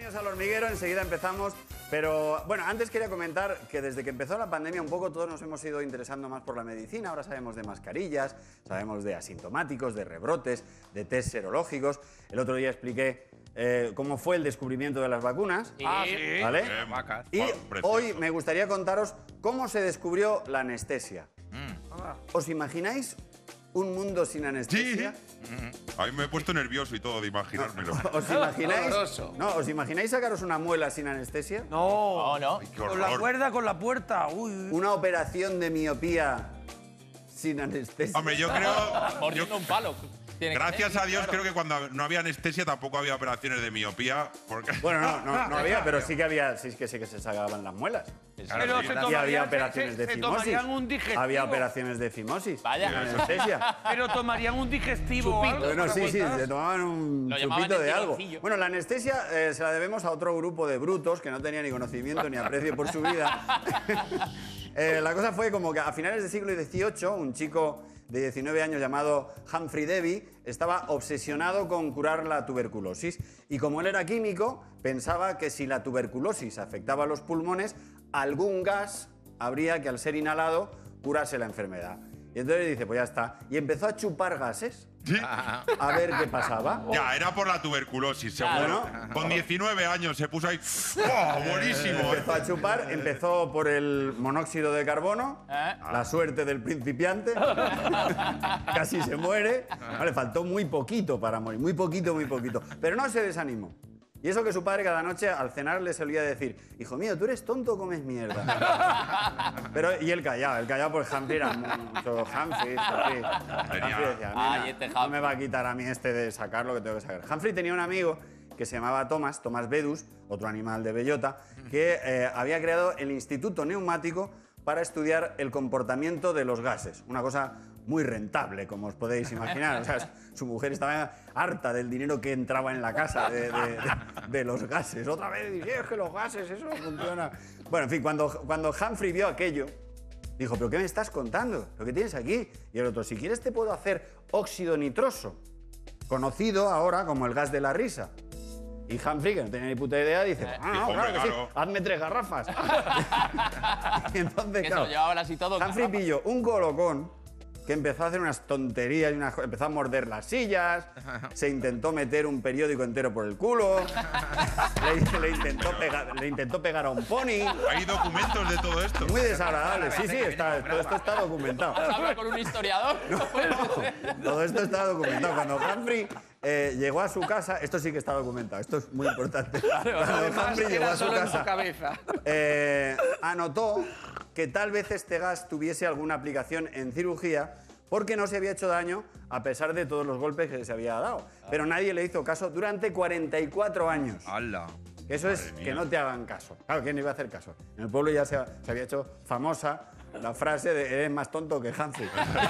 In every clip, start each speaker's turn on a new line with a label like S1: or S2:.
S1: Bienvenidos al Hormiguero, enseguida empezamos. Pero bueno, antes quería comentar que desde que empezó la pandemia un poco todos nos hemos ido interesando más por la medicina. Ahora sabemos de mascarillas, sabemos de asintomáticos, de rebrotes, de test serológicos. El otro día expliqué cómo fue el descubrimiento de las vacunas.
S2: Sí.
S1: ¿Vale? Y
S3: Precioso.
S1: hoy me gustaría contaros cómo se descubrió la anestesia. ¿Os imagináis un mundo sin anestesia?
S3: A mí me he puesto nervioso y todo de imaginármelo.
S1: ¿Os imagináis?
S2: Horroroso.
S1: No, ¿os imagináis sacaros una muela sin anestesia?
S2: No,
S3: Ay, qué
S4: Con la
S3: horror.
S4: cuerda, con la puerta. Uy.
S1: Una operación de miopía sin anestesia.
S3: Hombre, yo creo...
S2: mordiendo un palo. Tiene que
S3: Gracias
S2: ser,
S3: a Dios,
S2: claro.
S3: creo que cuando no había anestesia tampoco había operaciones de miopía. Porque...
S1: Bueno, no había, pero sí que había, sí que se sacaban las muelas.
S4: Pero
S3: sí.
S4: se
S1: Y había
S4: tomarían,
S1: operaciones de
S4: se
S1: fimosis.
S4: tomarían un digestivo.
S1: Había operaciones de fimosis.
S2: Vaya.
S1: Sin anestesia.
S4: Pero tomarían un digestivo. o
S2: Chupito.
S4: algo
S1: Bueno,
S4: para
S1: sí,
S4: aguantar.
S1: se tomaban un
S2: Lo llamaban
S1: chupito
S2: el
S1: de algo.
S2: tironcillo.
S1: Bueno, la anestesia se la debemos a otro grupo de brutos que no tenía ni conocimiento ni aprecio por su vida. La cosa fue como que a finales del siglo XVIII, un chico de 19 años llamado Humphrey Davy estaba obsesionado con curar la tuberculosis. Y como él era químico, pensaba que si la tuberculosis afectaba a los pulmones, algún gas habría que al ser inhalado curase la enfermedad. Y entonces dice, pues ya está. Y empezó a chupar gases
S3: Sí.
S1: a ver qué pasaba.
S3: Ya, era por la tuberculosis,
S2: Claro.
S3: seguro. Con 19 años se puso ahí... ¡Oh, buenísimo!
S1: Empezó a chupar, empezó por el monóxido de carbono, la suerte del principiante, casi se muere. Vale, faltó muy poquito para morir, muy poquito, pero no se desanimó. Y eso que su padre cada noche al cenar le solía decir, hijo mío, tú eres tonto o comes mierda. Pero, y él callado porque Humphrey era mucho Humphrey decía,
S2: Ay,
S1: "Nena,
S2: este
S1: no me
S2: Humphrey".
S1: va a quitar a mí este de sacar lo que tengo que sacar. Humphrey tenía un amigo que se llamaba Thomas Bedus, otro animal de bellota, que había creado el Instituto Neumático para estudiar el comportamiento de los gases. Una cosa muy rentable, como os podéis imaginar. O sea, su mujer estaba harta del dinero que entraba en la casa de los gases. Otra vez, dice, es que los gases, eso no funciona. Bueno, en fin, cuando Humphrey vio aquello, dijo, ¿pero qué me estás contando? ¿Lo que tienes aquí? Y el otro, si quieres te puedo hacer óxido nitroso, conocido ahora como el gas de la risa. Y Humphrey, que no tenía ni puta idea, dice, no,
S3: Dijo,
S1: claro que sí,
S3: claro.
S1: hazme 3 garrafas. Y entonces,
S2: Que se
S1: claro,
S2: lo llevaban así todo.
S1: Humphrey pilló un colocón que empezó a hacer unas tonterías, empezó a morder las sillas, se intentó meter un periódico entero por el culo, le intentó pegar a un pony.
S3: Hay documentos de todo esto.
S1: Muy desagradable, sí, todo esto está documentado.
S2: Habla con un historiador.
S1: Todo esto está documentado. Cuando Humphrey llegó a su casa, esto sí que está documentado, esto es muy importante. Cuando Humphrey llegó
S4: Era
S1: a su
S4: solo en su
S1: casa,
S4: cabeza.
S1: anotó que tal vez este gas tuviese alguna aplicación en cirugía porque no se había hecho daño a pesar de todos los golpes que se había dado. Pero nadie le hizo caso durante 44 años.
S4: ¡Hala!
S1: Eso es que no te hagan caso. Claro, ¿quién iba a hacer caso? En el pueblo ya se había hecho famosa la frase de eres más tonto que Humphrey.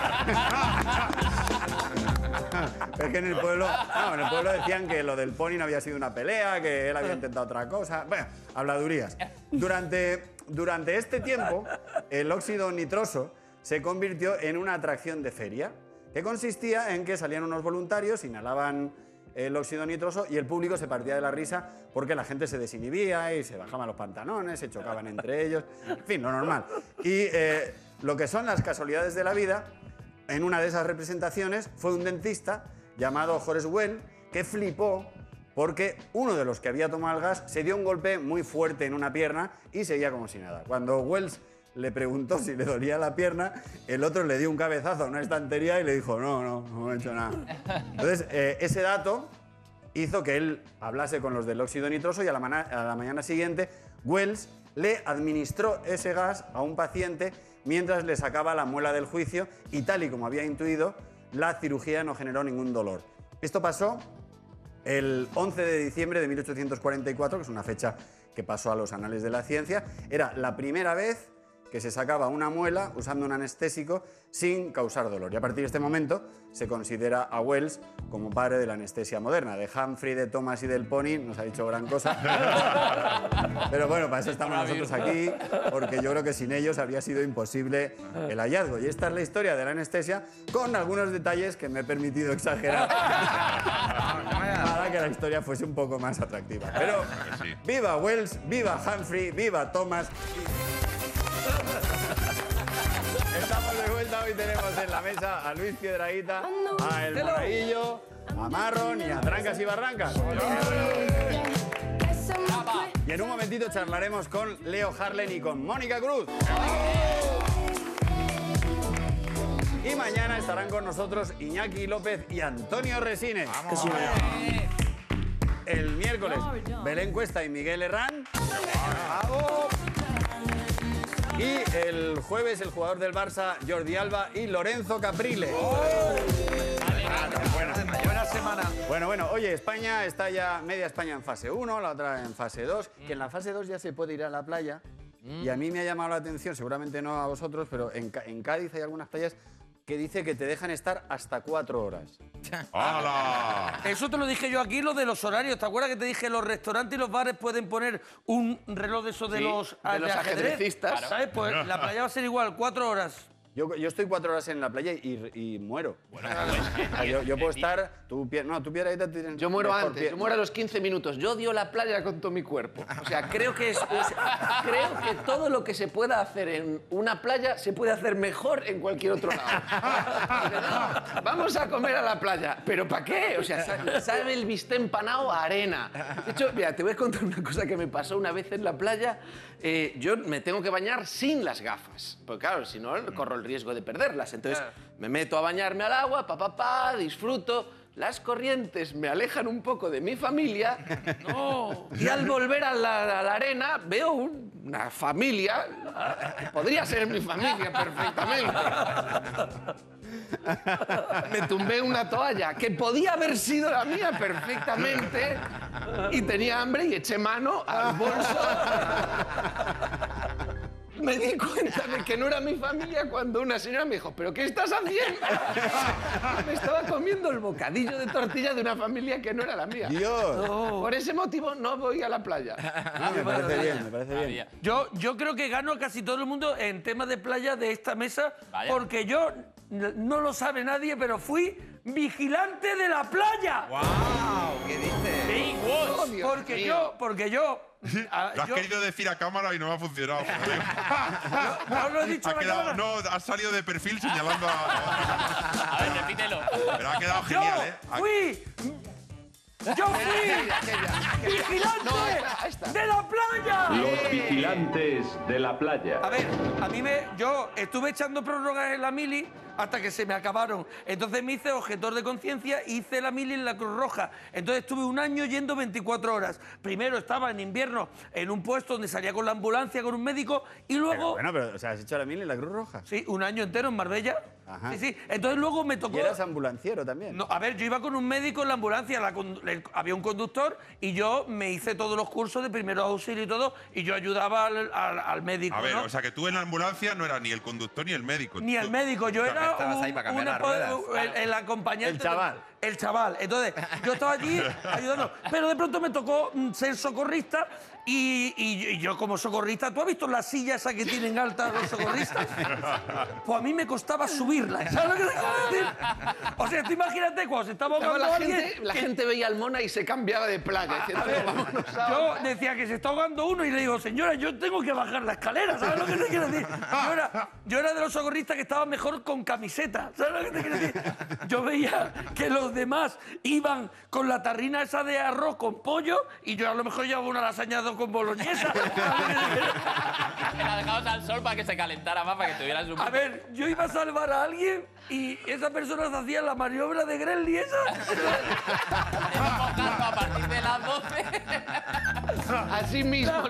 S1: Pero es que en el pueblo decían que lo del pony no había sido una pelea, que él había intentado otra cosa. Bueno, habladurías. Durante este tiempo, el óxido nitroso se convirtió en una atracción de feria, que consistía en que salían unos voluntarios, inhalaban el óxido nitroso y el público se partía de la risa porque la gente se desinhibía y se bajaban los pantalones, se chocaban entre ellos, en fin, lo normal. Y lo que son las casualidades de la vida, en una de esas representaciones fue un dentista llamado Horace Wells que flipó porque uno de los que había tomado el gas se dio un golpe muy fuerte en una pierna y seguía como si nada. Cuando Wells le preguntó si le dolía la pierna, el otro le dio un cabezazo a una estantería y le dijo, no he hecho nada. Entonces, ese dato hizo que él hablase con los del óxido nitroso y a la mañana siguiente Wells le administró ese gas a un paciente mientras le sacaba la muela del juicio y tal y como había intuido, la cirugía no generó ningún dolor. Esto pasó el 11 de diciembre de 1844, que es una fecha que pasó a los anales de la ciencia. Era la primera vez que se sacaba una muela usando un anestésico sin causar dolor. Y a partir de este momento se considera a Wells como padre de la anestesia moderna. De Humphrey, de Thomas y del Pony no se ha dicho gran cosa. Pero bueno, para eso estamos nosotros aquí, porque yo creo que sin ellos habría sido imposible el hallazgo. Y esta es la historia de la anestesia, con algunos detalles que me he permitido exagerar para que la historia fuese un poco más atractiva. Pero viva Wells, viva Humphrey, viva Thomas. Estamos de vuelta, hoy tenemos en la mesa a Luis Piedrahita, a El Monaguillo, a Marron y a Trancas y Barrancas. Y en un momentito charlaremos con Leo Harlen y con Mónica Cruz. Y mañana estarán con nosotros Iñaki López y Antonio Resines. El miércoles, Belén Cuesta y Miguel Herrán. Y el jueves, el jugador del Barça, Jordi Alba y Lorenzo Caprile.
S4: Buena semana.
S1: Bueno, oye, España está ya, media España en fase 1, la otra en fase 2, que en la fase 2 ya se puede ir a la playa. Y a mí me ha llamado la atención, seguramente no a vosotros, pero en Cádiz hay algunas playas que dice que te dejan estar hasta 4 horas.
S3: ¡Hala!
S4: Eso te lo dije yo aquí, lo de los horarios. ¿Te acuerdas que te dije los restaurantes y los bares pueden poner un reloj de esos de los
S5: ajedrecistas?
S4: ¿Sabes? Pues la playa va a ser igual, 4 horas.
S1: Yo estoy 4 horas en la playa y muero. Yo puedo estar... Tu Piedrahita tienes
S5: Yo muero
S1: mejor
S5: antes,
S1: pie.
S5: yo muero a los 15 minutos. Yo odio la playa con todo mi cuerpo. O sea, creo que todo lo que se pueda hacer en una playa se puede hacer mejor en cualquier otro lado. No, vamos a comer a la playa. ¿Pero para qué? O sea, sabe el bistec empanado a arena. De hecho, mira, te voy a contar una cosa que me pasó una vez en la playa. Yo me tengo que bañar sin las gafas. Porque claro, si no, corro el riesgo de perderlas. Entonces, me meto a bañarme al agua, disfruto. Las corrientes me alejan un poco de mi familia. Y al volver a la arena veo una familia. Podría ser mi familia perfectamente. Me tumbé una toalla que podía haber sido la mía perfectamente y tenía hambre y eché mano al bolso. Me di cuenta de que no era mi familia cuando una señora me dijo, ¿pero qué estás haciendo? Me estaba comiendo el bocadillo de tortilla de una familia que no era la mía.
S1: Dios.
S5: Por ese motivo no voy a la playa.
S1: Me parece bien, me parece bien.
S4: Yo creo que gano a casi todo el mundo en temas de playa de esta mesa, porque yo, no lo sabe nadie, pero fui vigilante de la playa.
S6: ¡Guau! ¿Qué dices?
S4: Porque yo...
S3: Lo has querido decir a cámara y no ha funcionado.
S4: No lo he dicho a la cámara.
S3: No, has salido de perfil señalando a...
S2: A ver, repítelo.
S3: Pero ha quedado genial, ¿eh?
S4: Yo fui vigilante de la playa.
S7: Los vigilantes de la playa.
S4: A ver, yo estuve echando prórrogas en la mili hasta que se me acabaron. Entonces me hice objetor de conciencia y hice la mili en la Cruz Roja. Entonces estuve un año yendo 24 horas. Primero estaba en invierno en un puesto donde salía con la ambulancia, con un médico, y luego...
S1: Pero, o sea, ¿has hecho la mili en la Cruz Roja?
S4: Sí, un año entero en Marbella.
S1: Ajá.
S4: Sí. Entonces luego me tocó...
S1: ¿Y eras ambulanciero también?
S4: No, a ver, yo iba con un médico en la ambulancia, había un conductor y yo me hice todos los cursos de primeros auxilios y todo, y yo ayudaba al médico.
S3: A ver,
S4: ¿no?
S3: o sea que tú en la ambulancia no eras ni el conductor ni el médico.
S4: Ni el médico, yo era
S6: estabas ahí para cambiar las ruedas.
S4: el acompañante.
S1: El chaval.
S4: El chaval. Entonces, yo estaba allí ayudando. Pero de pronto me tocó ser socorrista y yo como socorrista, ¿tú has visto la silla esa que tienen alta los socorristas? Pues a mí me costaba subirla. ¿Sabes lo que te quiero decir? O sea, tú imagínate cuando se estaba ahogando
S5: La gente veía al Mona y se cambiaba de playa. Diciendo, vámonos
S4: yo decía que se está ahogando uno y le digo, señora, yo tengo que bajar la escalera, ¿sabes lo que te quiero decir? Yo era de los socorristas que estaba mejor con camiseta, ¿sabes lo que te quiero decir? Yo veía que los demás iban con la tarrina esa de arroz con pollo y yo a lo mejor llevaba una lasaña con boloñesa.
S2: Me la dejabas al sol para que se calentara más, para que tuvieras un...
S4: A ver, yo iba a salvar a alguien y esa persona se hacía la maniobra de Gremlin esa.
S2: A partir de las 12.
S5: Así mismo.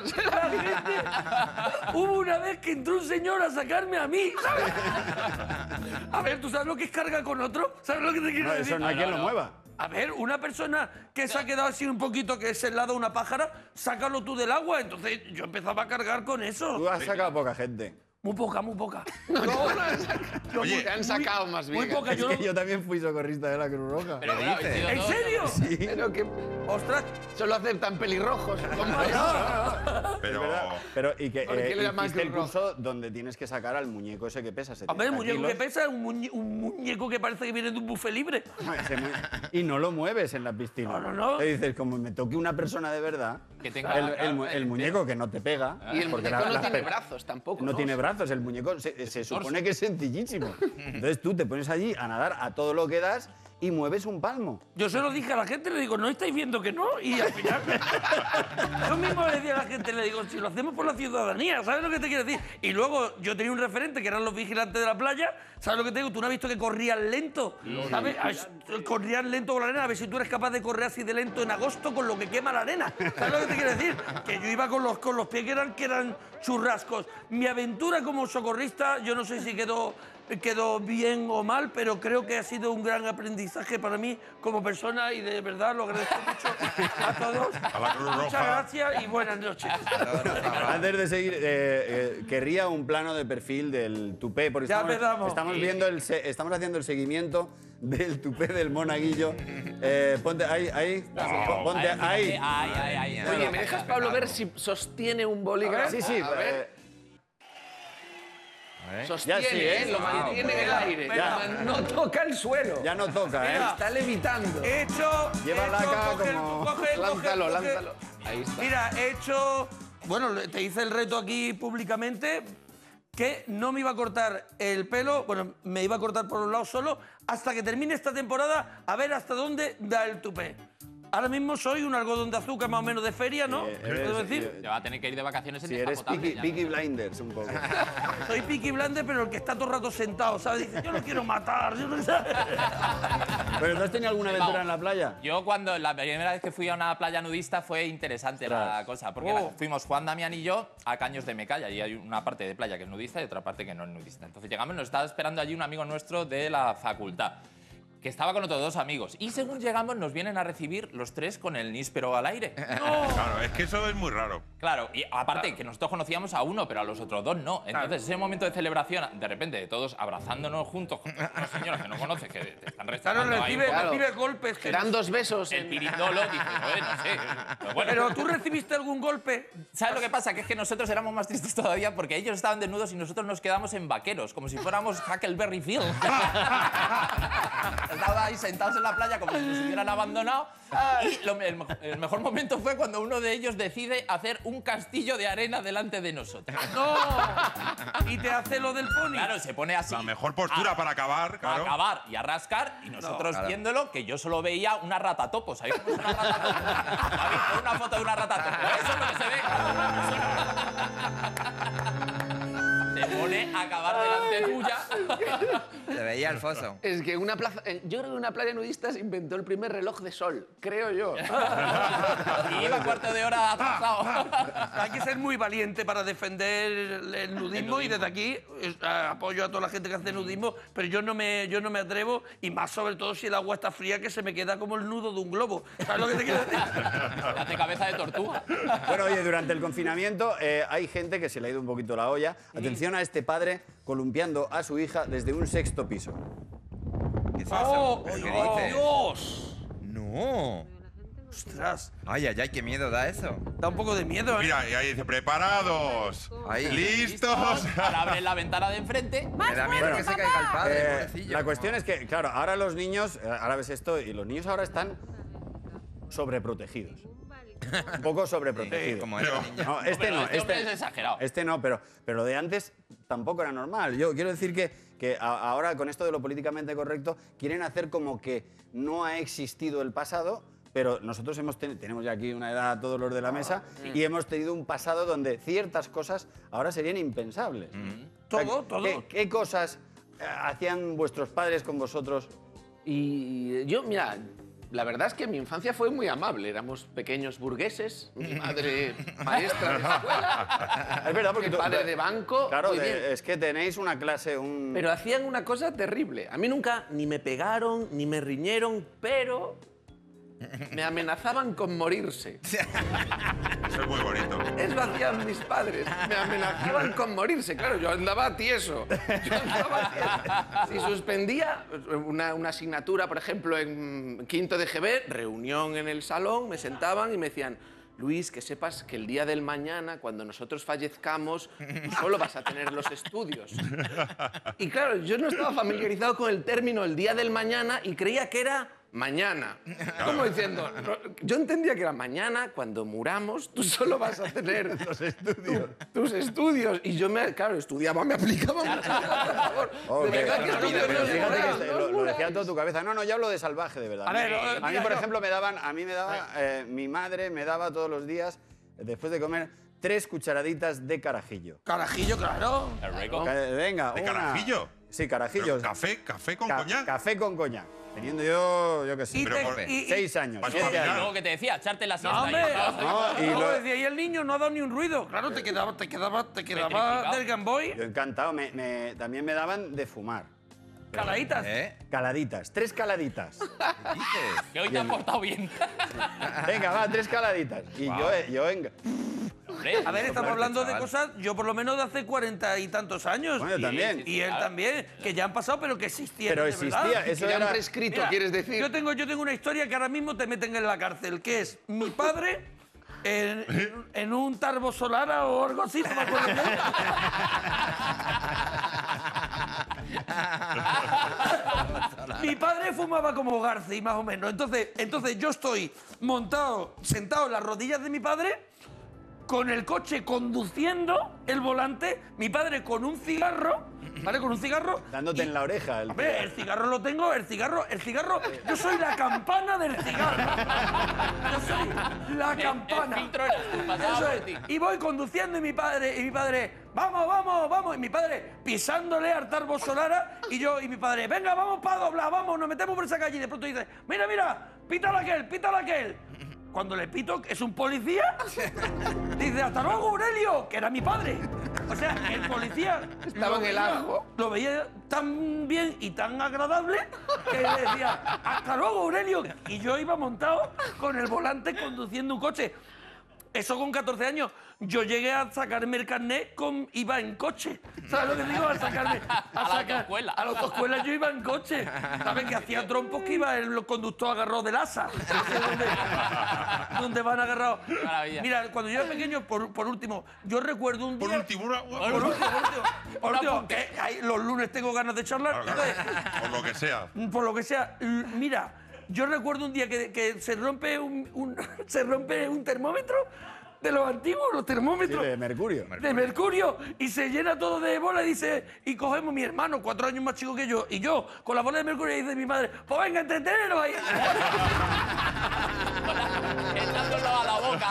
S4: Hubo una vez que entró un señor a sacarme a mí, ¿sabes? A ver, ¿tú sabes lo que es carga con otro? ¿Sabes lo que te quiero
S1: No,
S4: decir?
S1: eso no hay quien lo mueva.
S4: A ver, una persona que se ha quedado así un poquito, que es el lado de una pájara, sácalo tú del agua. Entonces yo empezaba a cargar con eso.
S1: Tú has sacado poca gente.
S4: Muy poca, muy poca.
S3: Oye,
S5: Te han sacado más bien.
S4: Muy poca.
S1: Es que yo también fui socorrista de la Cruz Roja.
S2: Pero bueno, habéis sido
S4: ¿En
S2: todos-
S4: serio?
S5: Pero que
S4: ¡Ostras!
S5: solo aceptan pelirrojos. ¿Cómo es?
S3: pero...
S1: Pero, y que
S5: ¿Por qué le llaman
S1: hiciste el
S5: Cruz
S1: curso donde tienes que sacar al muñeco ese que pesa 70
S4: Hombre, el muñeco que
S1: kilos.
S4: pesa es un muñeco que parece que viene de un buffet libre.
S1: Y no lo mueves en la piscina.
S4: No.
S1: Te dices, como me toque una persona de verdad,
S2: Que tenga-
S1: el muñeco que no te pega.
S5: Y el
S1: porque
S5: muñeco no
S1: las
S5: tiene
S1: pe-
S5: brazos tampoco.
S1: No tiene brazos, el muñeco se supone que es sencillísimo. Entonces tú te pones allí a nadar a todo lo que das y mueves un palmo.
S4: Yo se lo dije a la gente, le digo, ¿no estáis viendo que no? Y al final, yo mismo le decía a la gente, le digo, si lo hacemos por la ciudadanía, ¿sabes lo que te quiero decir? Y luego yo tenía un referente que eran los vigilantes de la playa, ¿sabes lo que te digo? Tú no has visto que corrían lento, ¿sabes? Corrían lento con la arena, a ver si tú eres capaz de correr así de lento en agosto con lo que quema la arena. ¿Sabes lo que te quiero decir? Que yo iba con los pies que eran churrascos. Mi aventura como socorrista, yo no sé si quedó bien o mal, pero creo que ha sido un gran aprendizaje para mí como persona y de verdad lo agradezco mucho a todos.
S3: A la Cruz Roja.
S4: Muchas gracias y buenas noches.
S1: Antes de seguir, querría un plano de perfil del tupé, porque
S4: Ya empezamos.
S1: estamos haciendo el seguimiento del tupé del monaguillo. Ponte ahí. Ponte ahí.
S2: Ay.
S5: Oye, ¿me dejas, Pablo, ver si sostiene un bolígrafo?
S1: Sí.
S5: A ver. Sostiene,
S1: Ya sí, ¿eh?
S5: Lo mantiene en el aire.
S1: Ya.
S5: No toca el suelo.
S1: Ya no toca, ¿eh?
S5: Está levitando.
S4: He hecho...
S1: Llévala
S4: he hecho-
S1: acá
S4: coge-
S1: como-
S4: coge-
S5: Lánzalo,
S4: coge-
S5: lánzalo. Ahí está.
S4: Mira, he hecho... Bueno, te hice el reto aquí públicamente que no me iba a cortar el pelo, bueno, me iba a cortar por un lado solo, hasta que termine esta temporada, a ver hasta dónde da el tupé. Ahora mismo soy un algodón de azúcar más o menos de feria, ¿no? ¿Puedo decir?
S2: Te va a tener que ir de vacaciones en
S1: Si eres
S2: descapotable ya.
S1: Peaky Blinders un poco.
S4: Soy Peaky Blinders, pero el que está todo el rato sentado, ¿sabes? Dice, yo no quiero matar, yo no sé.
S1: ¿Pero tú has tenido alguna aventura en la playa?
S2: Yo cuando la primera vez que fui a una playa nudista fue interesante la cosa, porque fuimos Juan Damián y yo a Caños de Mecalla, y hay una parte de playa que es nudista y otra parte que no es nudista. Entonces llegamos y nos estaba esperando allí un amigo nuestro de la facultad, que estaba con otros dos amigos. Y según llegamos nos vienen a recibir los tres con el níspero al aire.
S3: Claro, es que eso es muy raro.
S2: Claro, y aparte que nosotros conocíamos a uno, pero a los otros dos no. Entonces, ese momento de celebración, de repente, todos abrazándonos juntos con una señora que no conoces, que te están
S4: Claro,
S2: restaurando ahí un poco.
S4: recibe golpes. que
S5: Eran 2 besos.
S2: El pirindolo, dice, bueno, sí. Pero bueno,
S4: Pero tú recibiste algún golpe.
S2: ¿sabes lo que pasa? Que es que nosotros éramos más tristes todavía porque ellos estaban desnudos y nosotros nos quedamos en vaqueros, como si fuéramos Huckleberry Field. Estaban ahí sentados en la playa como si nos hubieran abandonado. Y el mejor momento fue cuando uno de ellos decide hacer un castillo de arena delante de nosotros.
S4: ¡No! Y te hace lo del pony.
S2: Claro, se pone así.
S3: La mejor postura para acabar,
S2: A
S3: claro.
S2: acabar y a rascar, y nosotros viéndolo, que yo solo veía una ratatopo. ¿Sabéis cómo es una ratatopo? ¿Habéis visto una foto de una ratatopo? Eso es lo que se ve cuando una persona se pone a acabar delante tuya.
S6: Se veía el foso.
S5: Es que una plaza, yo creo que una playa nudista se inventó el primer reloj de sol, creo yo.
S2: Y iba cuarto de hora atrasado.
S4: Hay que ser muy valiente para defender el nudismo y desde aquí apoyo a toda la gente que hace nudismo, pero yo no me atrevo, y más sobre todo si el agua está fría, que se me queda como el nudo de un globo. ¿Sabes lo que te quiero decir?
S2: Hace cabeza de tortuga.
S1: Bueno, oye, durante el confinamiento hay gente que se le ha ido un poquito la olla. Atención a este padre columpiando a su hija desde un 6º piso.
S6: ¿Qué es
S4: ¡Oh,
S6: eso? ¿Pero qué
S4: oh,
S6: dices?
S4: Dios!
S6: No.
S4: ¡Ostras!
S6: Ay, qué miedo da eso.
S4: Da un poco de miedo, ¿eh?
S3: Mira, y ahí dice, preparados.
S6: Ahí.
S3: ¿Listos?
S2: Ahora abren la ventana de enfrente.
S6: Me da miedo que se caiga el padre,
S1: Eh,
S6: pobrecillo.
S1: la cuestión es que, claro, ahora los niños, ahora ves esto, y los niños ahora están sobreprotegidos. Un poco sobreprotegidos.
S6: Como esta niña.
S1: No,
S2: Pero este hombre es exagerado.
S1: Este no, pero lo de antes tampoco era normal. Yo quiero decir que ahora con esto de lo políticamente correcto quieren hacer como que no ha existido el pasado, pero nosotros tenemos ya aquí una edad todos los de la mesa y hemos tenido un pasado donde ciertas cosas ahora serían impensables.
S4: Todo, todo.
S1: ¿Qué cosas hacían vuestros padres con vosotros?
S5: Y yo, mira, la verdad es que mi infancia fue muy amable. Éramos pequeños burgueses, mi madre maestra de escuela,
S1: Es verdad, porque
S5: mi
S1: tú-
S5: padre de banco.
S1: Claro,
S5: muy bien.
S1: es que tenéis una clase,
S5: Pero hacían una cosa terrible. A mí nunca ni me pegaron, ni me riñeron, pero me amenazaban con morirse.
S3: Eso es muy bonito.
S5: Es lo hacían mis padres. Me amenazaban con morirse. Claro, yo andaba tieso. Si suspendía una asignatura, por ejemplo, en quinto de GB, reunión en el salón, me sentaban y me decían: Luis, que sepas que el día del mañana, cuando nosotros fallezcamos, tú solo vas a tener los estudios. Y claro, yo no estaba familiarizado con el término el día del mañana y creía que era mañana. Como diciendo, yo entendía que era mañana, cuando muramos, tú solo vas a tener tus estudios. Y yo, claro, estudiaba, me aplicaba mucho, por favor.
S1: Ok.
S5: De verdad que estudios
S1: Pero
S5: no
S1: fíjate
S5: muras,
S1: que
S5: no
S1: lo
S5: muras.
S1: decía todo tu cabeza. No, yo hablo de salvaje, de verdad.
S4: A ver,
S1: a mí,
S4: mira,
S1: por
S4: yo-
S1: ejemplo, mi madre me daba todos los días, después de comer, 3 cucharaditas de carajillo.
S4: Carajillo, claro.
S2: Es rico.
S1: Venga,
S3: ¿De
S1: una.
S3: carajillo?
S1: Sí, carajillo.
S3: Pero café con coñac.
S1: Café con coñac. Teniendo yo qué sé,
S4: Y
S3: Pero
S4: te-
S3: por-
S4: y-
S1: 6 años,
S3: Vas
S1: 7
S3: para
S2: Y
S3: mirar.
S1: años.
S2: luego que te decía, echarte la siesta.
S4: No, hombre.
S1: No, y
S4: Luego
S1: lo-
S4: decía, y el niño no ha dado ni un ruido. Claro, te quedaba
S2: Petrificado.
S4: del Game Boy.
S1: Yo encantado. También me daban de fumar.
S4: Caladitas.
S1: Caladitas, 3 caladitas.
S6: ¿Qué dices?
S2: Que hoy te has portado bien.
S1: Venga, va, 3 caladitas. Y yo
S2: Hombre,
S4: A ver, estamos hablando de
S6: chaval.
S4: cosas, yo por lo menos de hace 40 y tantos años.
S1: Bueno, yo también.
S4: Y él también, que ya han pasado, pero que existían.
S1: Pero
S4: de
S1: existía,
S4: verdad.
S1: eso
S5: Que ya han
S1: era.
S5: prescrito,
S4: Mira,
S5: ¿quieres decir?
S4: Yo tengo una historia que ahora mismo te meten en la cárcel, que es mi padre en un Tarbo Solara o algo así, no me acuerdo qué. Mi padre fumaba como Garci, más o menos. Entonces yo estoy sentado en las rodillas de mi padre, con el coche conduciendo el volante, mi padre con un cigarro, ¿vale? Con un cigarro.
S1: Dándote
S4: y-
S1: en la oreja.
S4: Hombre, el cigarro lo tengo, el cigarro, yo soy la campana del cigarro. Yo soy la campana.
S2: El filtro eras tú, pasaba
S4: Eso
S2: por
S4: es.
S2: ti.
S4: Y voy conduciendo y mi padre, vamos, y mi padre pisándole al Tarbo Solara y mi padre, venga, vamos para doblar, vamos, nos metemos por esa calle y de pronto dice, mira, pítale aquel. Cuando le pito, que es un policía, dice, hasta luego, Aurelio, que era mi padre. O sea, el policía
S5: Estaba en el ajo.
S4: lo veía tan bien y tan agradable que le decía, hasta luego, Aurelio. Y yo iba montado con el volante conduciendo un coche. Eso con 14 años. Yo llegué a sacarme el carnet iba en coche. ¿Sabes lo que digo? A
S2: la autoescuela.
S4: A la autoescuela yo iba en coche. ¿Sabes? Que hacía trompos que iba el conductor agarrado del asa. donde van agarrados.
S2: Maravilla.
S4: Mira, cuando yo era pequeño, por último, yo recuerdo un día...
S3: Por último,
S4: Por último, que los lunes tengo ganas de charlar. Entonces,
S3: por lo que sea.
S4: por lo que sea, mira, yo recuerdo un día que se rompe se rompe un termómetro de los antiguos, los
S1: Sí,
S4: termómetros
S1: de mercurio.
S4: de mercurio y se llena todo de bola y cogemos mi hermano, 4 años más chico que yo, y yo con la bola de mercurio y dice mi madre, pues venga, entreteneros ahí.
S2: echándolo a la boca.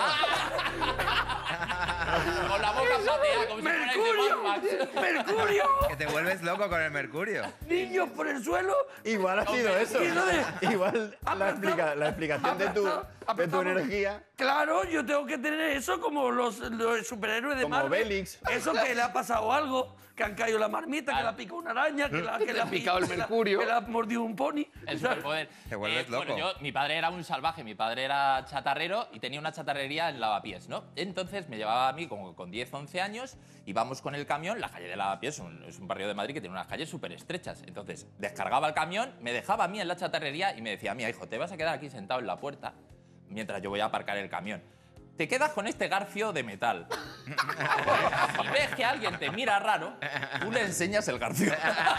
S2: Con la boca plateada, como si fuera de
S4: ¡Mercurio!
S2: Mad Max.
S4: ¡Mercurio!
S6: Que te vuelves loco con el mercurio.
S4: Niños por el suelo.
S1: Igual ha sido eso.
S4: y entonces-
S1: Igual la explicación de tu energía.
S4: Claro, yo tengo que tener eso como los superhéroes de
S1: Como
S4: Marvel.
S1: Obelix.
S4: Eso que le ha pasado algo, que han caído la marmita, que le ha picado una araña, que le ha
S5: picado el mercurio.
S4: que le ha mordido un pony.
S2: El superpoder.
S6: Te vuelves loco.
S2: Bueno, mi padre era un salvaje, mi padre era chatarrero y tenía una chatarrería en Lavapiés, ¿no? Entonces me llevaba a mí como con 10, 11 años, íbamos con el camión, la calle de Lavapiés es un barrio de Madrid que tiene unas calles súper estrechas. Entonces descargaba el camión, me dejaba a mí en la chatarrería y me decía, mira, hijo, te vas a quedar aquí sentado en la puerta mientras yo voy a aparcar el camión. Te quedas con este garfio de metal. Si ves que alguien te mira raro, tú le enseñas el garfio.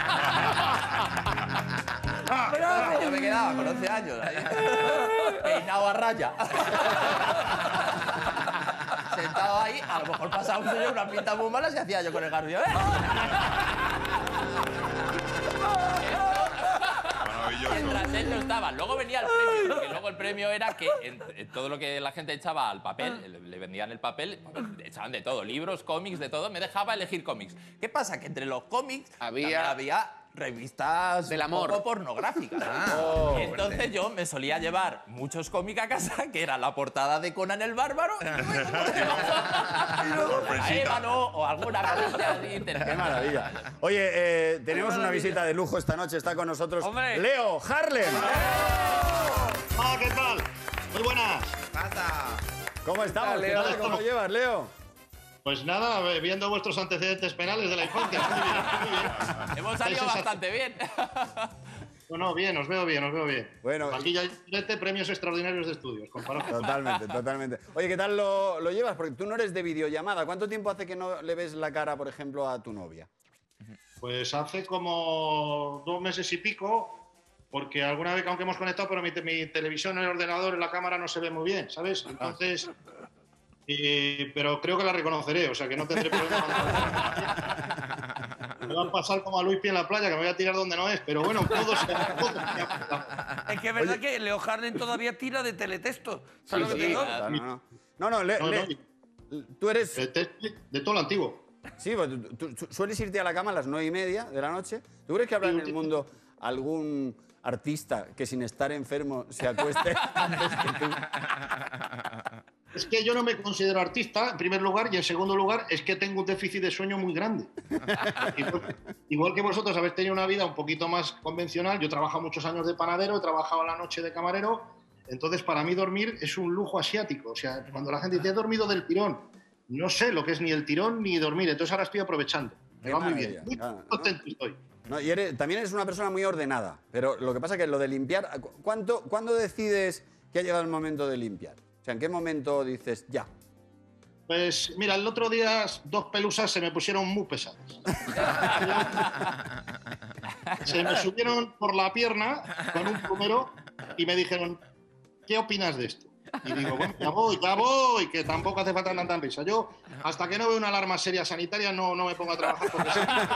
S2: Yo me quedaba con 11 años ahí, peinado a raya. Sentado ahí, a lo mejor pasaba un señor una pinta muy mala y hacía yo con el garfio.
S3: Maravilloso.
S2: Mientras él no estaba. Luego venía el premio, porque luego el premio era que en todo lo que la gente echaba al papel, le vendían el papel, echaban de todo, libros, cómics, de todo, me dejaba elegir cómics. ¿Qué pasa? Que entre los cómics había revistas
S5: Del amor.
S2: un poco pornográficas. Entonces yo me solía llevar muchos cómics a casa, que era la portada de Conan el Bárbaro, a Ébano o alguna cosa así
S1: Qué
S2: interesante.
S1: maravilla. Oye, tenemos una visita de lujo esta noche. Está con nosotros
S4: ¡Hombre!
S1: Leo Harlem.
S8: Ah, ¿qué tal? Muy buenas.
S6: ¡Pasa!
S1: ¿Cómo estamos?
S5: Hola,
S1: ¿Qué
S5: Leo.
S1: tal? ¿Cómo llevas, Leo?
S9: Pues nada, viendo vuestros antecedentes penales de la infancia. Muy bien, muy bien.
S2: Hemos salido bastante bien.
S9: No, bien, os veo bien, os veo bien.
S1: Bueno,
S9: aquí ya hay premios extraordinarios de estudios.
S1: Totalmente, totalmente. Oye, ¿qué tal lo llevas? Porque tú no eres de videollamada. ¿Cuánto tiempo hace que no le ves la cara, por ejemplo, a tu novia?
S9: Pues hace como 2 meses y pico, porque alguna vez, aunque hemos conectado, pero mi televisión, el ordenador, la cámara no se ve muy bien, ¿sabes? Entonces, pero creo que la reconoceré, o sea que no tendré problema. Me va a pasar como a Luispi en la playa, que me voy a tirar donde no es, pero bueno, todo se...
S4: Es que es verdad que Leo Harlem todavía tira de teletexto. ¿Sabes lo que te digo?
S1: Tú eres...
S9: De todo lo antiguo.
S1: Sí, pues tú sueles irte a la cama a las 9:30 de la noche. ¿Tú crees que habrá en el mundo algún artista que sin estar enfermo se acueste antes que tú?
S9: Es que yo no me considero artista, en primer lugar, y en segundo lugar, es que tengo un déficit de sueño muy grande. Igual que vosotros habéis tenido una vida un poquito más convencional, yo he trabajado muchos años de panadero, he trabajado a la noche de camarero, entonces para mí dormir es un lujo asiático. O sea, cuando la gente dice, he dormido del tirón, no sé lo que es ni el tirón ni dormir, entonces ahora estoy aprovechando. Me va muy bien. Muy contento estoy.
S1: No, y también eres una persona muy ordenada, pero lo que pasa es que lo de limpiar, ¿cuándo decides que ha llegado el momento de limpiar? O sea, ¿en qué momento dices ya?
S9: Pues mira, el otro día 2 pelusas se me pusieron muy pesadas. Se me subieron por la pierna con un plumero y me dijeron, ¿qué opinas de esto? Y digo, bueno, ya voy, que tampoco hace falta tanta prisa. Yo, hasta que no veo una alarma seria sanitaria, no me pongo a trabajar porque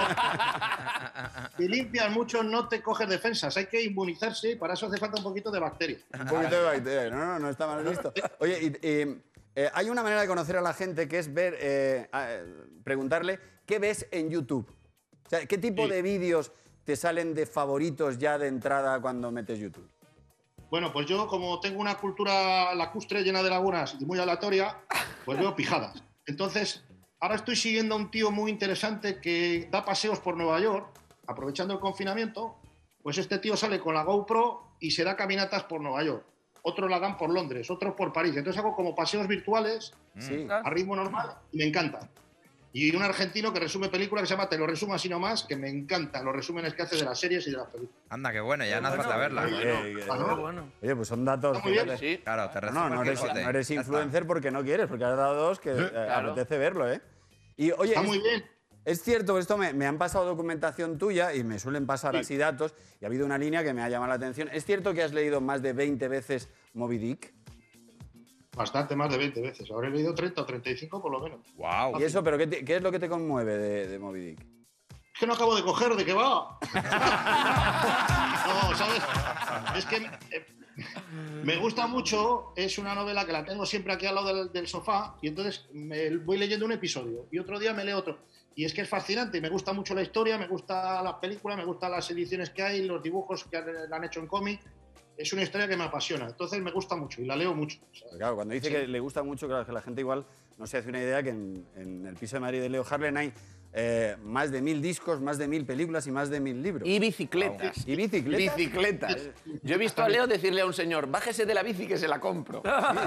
S9: si limpias mucho no te coges defensas, hay que inmunizarse y para eso hace falta un poquito de bacterias.
S1: Un poquito de bacterias, no está mal visto. Oye, hay una manera de conocer a la gente que es preguntarle qué ves en YouTube. O sea, ¿qué tipo de vídeos te salen de favoritos ya de entrada cuando metes YouTube?
S9: Bueno, pues yo, como tengo una cultura lacustre llena de lagunas y muy aleatoria, pues veo pijadas. Entonces, ahora estoy siguiendo a un tío muy interesante que da paseos por Nueva York, aprovechando el confinamiento. Pues este tío sale con la GoPro y se da caminatas por Nueva York. Otros la dan por Londres, otros por París. Entonces hago como paseos virtuales a ritmo normal y me encanta. Y un argentino que resume películas que se llama Te lo resumo así nomás, que me encantan los resúmenes que hace de las series y de las películas.
S6: Anda, qué bueno, ya no hace falta verla.
S1: Oye, pues son datos...
S9: Está muy bien,
S5: sí.
S6: Claro, te resumo
S1: no eres influencer porque no quieres, porque has dado 2 que apetece verlo, ¿eh? Y, oye,
S9: está muy bien.
S1: Es cierto, esto me han pasado documentación tuya y me suelen pasar así datos, y ha habido una línea que me ha llamado la atención. ¿Es cierto que has leído más de 20 veces Moby Dick?
S9: Bastante, más de 20 veces. Habré leído 30 o 35 por lo menos.
S6: Wow.
S1: ¿Y eso? ¿Pero qué es lo que te conmueve de Moby Dick?
S9: Es que no acabo de coger de qué va. No, ¿sabes? Es que me gusta mucho. Es una novela que la tengo siempre aquí al lado del sofá y entonces voy leyendo un episodio y otro día me leo otro. Y es que es fascinante. Me gusta mucho la historia, me gusta las películas, me gustan las ediciones que hay, los dibujos que han hecho en cómic. Es una historia que me apasiona, entonces me gusta mucho y la leo mucho.
S1: Claro, cuando dice que le gusta mucho, claro, que la gente igual no se hace una idea que en el piso de Madrid de Leo Harlem hay más de 1000 discos, más de 1000 películas y más de 1000 libros.
S5: Y bicicletas.
S1: ¿Y bicicletas?
S5: Bicicletas. Yo he visto a Leo decirle a un señor, bájese de la bici que se la compro.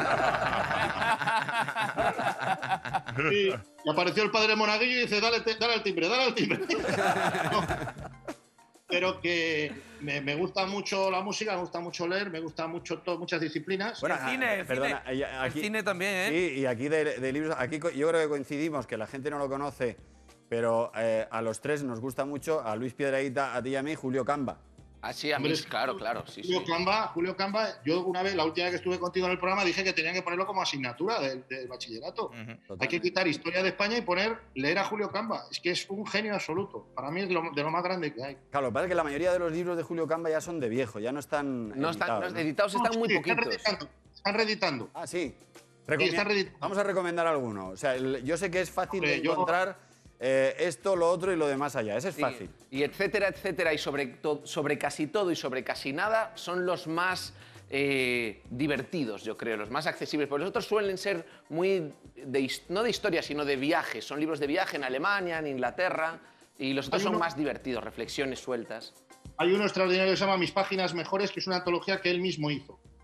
S9: Sí, y apareció el padre Monaguillo y dice, dale al timbre, dale al timbre. No. Pero que me gusta mucho la música, me gusta mucho leer, me gusta mucho muchas disciplinas.
S4: Bueno, el cine, el cine también, ¿eh?
S1: Sí, y aquí de libros, aquí yo creo que coincidimos, que la gente no lo conoce, pero a los 3 nos gusta mucho, a Luis Piedrahita, a ti y a mí, Julio Camba.
S5: Así a mí, claro, sí.
S9: Julio Camba, yo una vez, la última vez que estuve contigo en el programa, dije que tenían que ponerlo como asignatura del bachillerato. Hay que quitar Historia de España y leer a Julio Camba. Es que es un genio absoluto. Para mí es de lo más grande que hay.
S1: Claro, lo que pasa es que la mayoría de los libros de Julio Camba ya son de viejo, ya no están
S5: editados, están muy poquitos.
S9: Están reeditando.
S1: Ah, sí.
S9: Vamos
S1: a recomendar alguno. O sea, yo sé que es fácil de encontrar esto, lo otro y lo de más allá. Ese es fácil.
S5: Y etcétera, etcétera, y sobre casi todo y sobre casi nada son los más divertidos, yo creo, los más accesibles. Porque los otros suelen ser muy, no de historia, sino de viajes. Son libros de viaje en Alemania, en Inglaterra, y los otros son más divertidos, reflexiones sueltas.
S9: Hay uno extraordinario que se llama Mis páginas mejores, que es una antología que él mismo hizo.